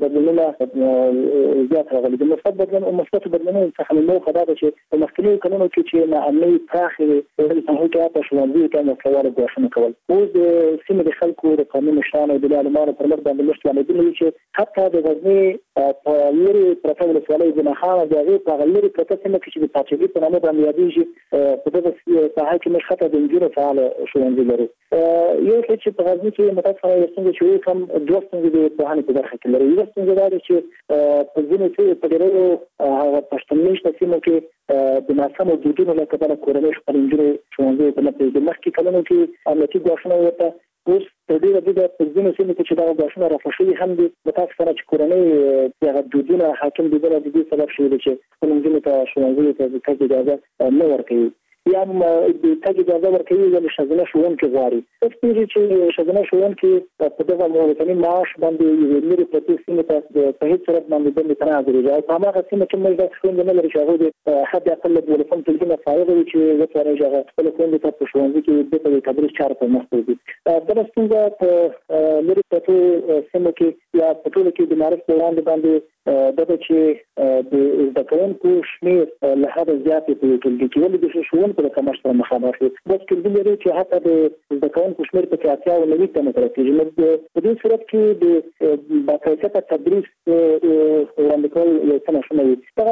بدلونونه زیات راغلي د مثبت بدلون مثبت بدلونونه څخه نو خبره چې په مخکینی کلونو کې چې ناامنۍ پراخه د څنګه په شوالي کې نو کول غوښنه کول اوس د سیمې د خلکو د قانون شان او د عالمانو پر مخ باندې مشتمل دي چې حتی د غزنی په لوري پرته ولسوالۍ د نخاله د هغه په لوري پرته سیمه کې چې د پاتېږي په نامه باندې یادېږي په دغه ساحه کې مخاطب د انجینر فعال شوندي لري یو چې په غزنی کې متأسفانه څنګه چې کوم دوه څنګه د پوهنې په برخه کې لري یو څنګه دا چې په ځینو کې په ډېرو هغه پښتني سیمو کې د ناسمو دودونو له کبله کورنۍ خپل انجینر شوندي په مخکې مخکې کلونو کې امنیتي ګواښونه وته اوس په دې د پزینو سیمه کې چې دا غواړي رافشي هم دي په تاسو سره چې کورنۍ هغه دودونه حاکم دي د دې سبب شوی دی چې خپل انجینر ته شوندي ته د اجازه نه ورکوي یا د تاګ اجازه ورکوي چې شزنه شوون کې غواړي چې شزنه شوون کې په دغه موضوع معاش باندې یو لري په سیمه ته په هیڅ صورت باندې د تنازل او هغه سیمه چې موږ د شوون نه لري چې هغه حد اقل د ولفم تلګنه فایده چې وته راځي خپل کوم ته شوون کې د تدریس چاره په مخ دی دا څنګه په لري په سیمه کې یا په ټول کې د معرفت وړاندې باندې دغه چې د ذکرونکو شمیر له هغه زیات په ټولګي کې ولې د شوون په کومه سره مخامخ دي بس کله لري چې حتی د ذکرونکو شمیر په کې او نوې تمه راځي په دې صورت کې د باکایته تدریس وړاندې کول یو څه نشي دا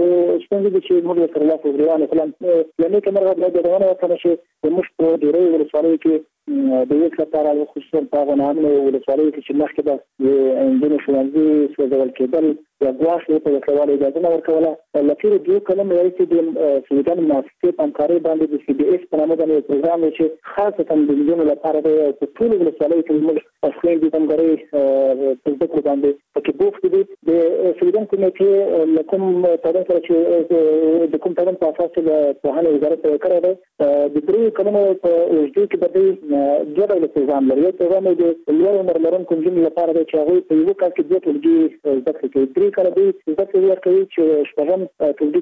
څنګه چې موږ سره لا پروګرام کولم یعنی کومه راځي دا ونه وکړي چې موږ په ډیرې ولسوالۍ کې د یو لپاره خصوصا په غنامه ولسوالۍ کې چې مخکې د انجینر شوندي سوزول کېدل یا غواړي په وکړه اجازه ورکوله لکه دوه کلمې راځي د سویډن مؤسسې په همکارۍ باندې د سی بي اس په نامه باندې پروګرام چې خاصه د انجینر لپاره د ټول ولسوالۍ کې موږ اصلي د همکارۍ په ذکر باندې پکې بوخت دي د سویډن کمیټې لکم تاسو سره چې د کوم ترن په اساس له پوهنې وزارت سره کړی دی د درې کلمو په وجود کې به دوه ډول پروګرام لري یو پروګرام د لوړ عمر لرونکو انجینر لپاره دی چې هغه په یو کال کې دوه ټولګي زده کوي درې کال دی زده کوي چې شپږم ټولګي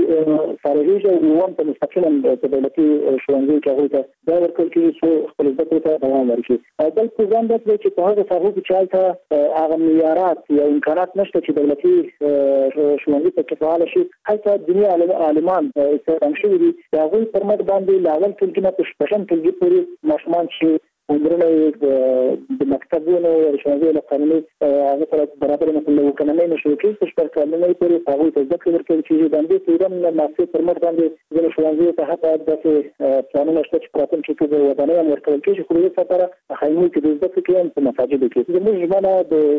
کې فارغیږي او هم په مستقیما په دولتي ښوونځي کې هغه ته دا ورکول کېږي چې خپل زده کړې ته دوام ورکړي بل پروګرام دا چې په هغه ساحو کې چې هغه معیارات یا امکانات نشته چې دولتي ښوونځي په فعال شي حتی دنیا عالمان استخدام شوي دي هغه پر مټ باندې لاول ټولګي نه په شپږم ټولګي پورې ماشومان چې عمرونه د مکتبونو او ښوونځي له قانوني هغه سره برابر نه وکنه نه شو کې څه پر قانوني پورې هغه ته ذکر ورکړي چې باندې سیدم ماسي پر مټ باندې د ښوونځي ته حتی د قانون شته چې پراتم چې د ودانۍ ورکول کېږي خو یې سره خایمو کې د ذکر کې هم په مساجد کې د مجمنه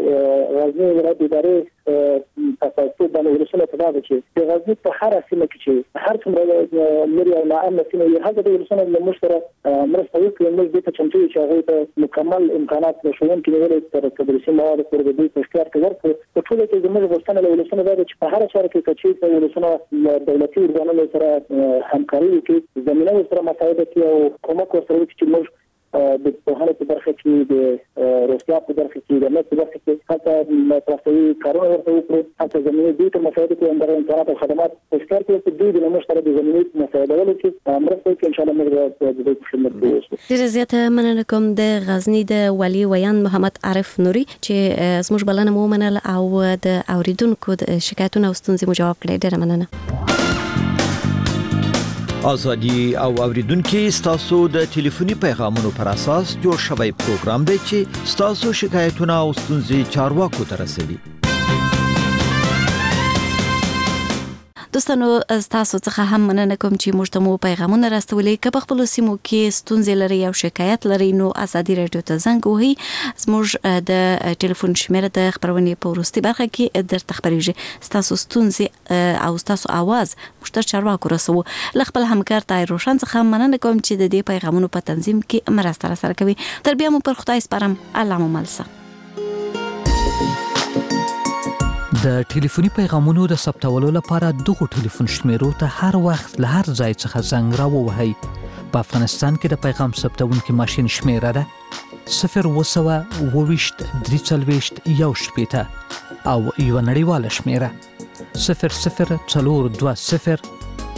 د غزنی ولایت ادارې تاسو باندې ورسره په دا چې د غزنی په هر سیمه کې چې هر څومره لري او ناامنه سیمه یې هغه د ورسره له مشترک مرسته وکړي موږ د چمتو هغه ته مکمل امکانات نشون کې ولې تر تدریسي مواد پر دې تشکیل کوي په ټول کې زموږ غوښتنه له ولسمه ده چې په هر چاره کې چې په ولسمه دولتي ورغلو سره همکاري وکړي زمينه سره مساعده کوي او کومک ورسره چې موږ د پوهنې په برخه کې د روغتیا په برخه کې د نړۍ په برخه کې حتی ترافیکي کارونه ورته وکړو حتی زمینی دوی ته مساعده کوي د امکانات او خدمات په ښکار کې په دوی د مشترک د زمینی مساعده ولې چې مرسته کوي ان شاء الله موږ د خدمت کوو. ډیره زیاته مننه کوم د غزنی د والي ویان محمد عارف نوري چې زموږ بلنه مو منل او د اوریدونکو د شکایتونو او ستونزې مو جواب کړی. ډیره مننه. ازادي او اوریدونکو ستاسو د ټلیفوني پیغامونو پر اساس جوړ شوی پروګرام دی چې ستاسو شکایتونه او ستونزې چارواکو ته رسوي. دوستانو تاسو څخه هم مننه کوم چې موږ ته مو پیغامونه راستولې. که په خپل سیمو کې ستونزې لري او شکایت لري نو ازادي رادیو ته زنګ وهئ. زموږ د ټلیفون شمیره د خبرونې په وروستي برخه کې درته خبرېږي. ستاسو ستونزې او ستاسو आवाज موږ ته چارواکو رسوو. له خپل همکار طاهر روشن څخه مننه کوم چې د دې پیغامونو په تنظیم کې مرسته راسره کوي. تر بیا مو پر خدای سپارم. الله مو ملسه. د ټلیفوني پیغامونو د ثبتولو لپاره دغه ټلیفون شمیرو ته هر وخت له هر ځای څخه زنګ راووهئ. په افغانستان کې د پیغام ثبتونکي ماشین شمیره ده 020 23 او یو نړیواله شمیره 00 420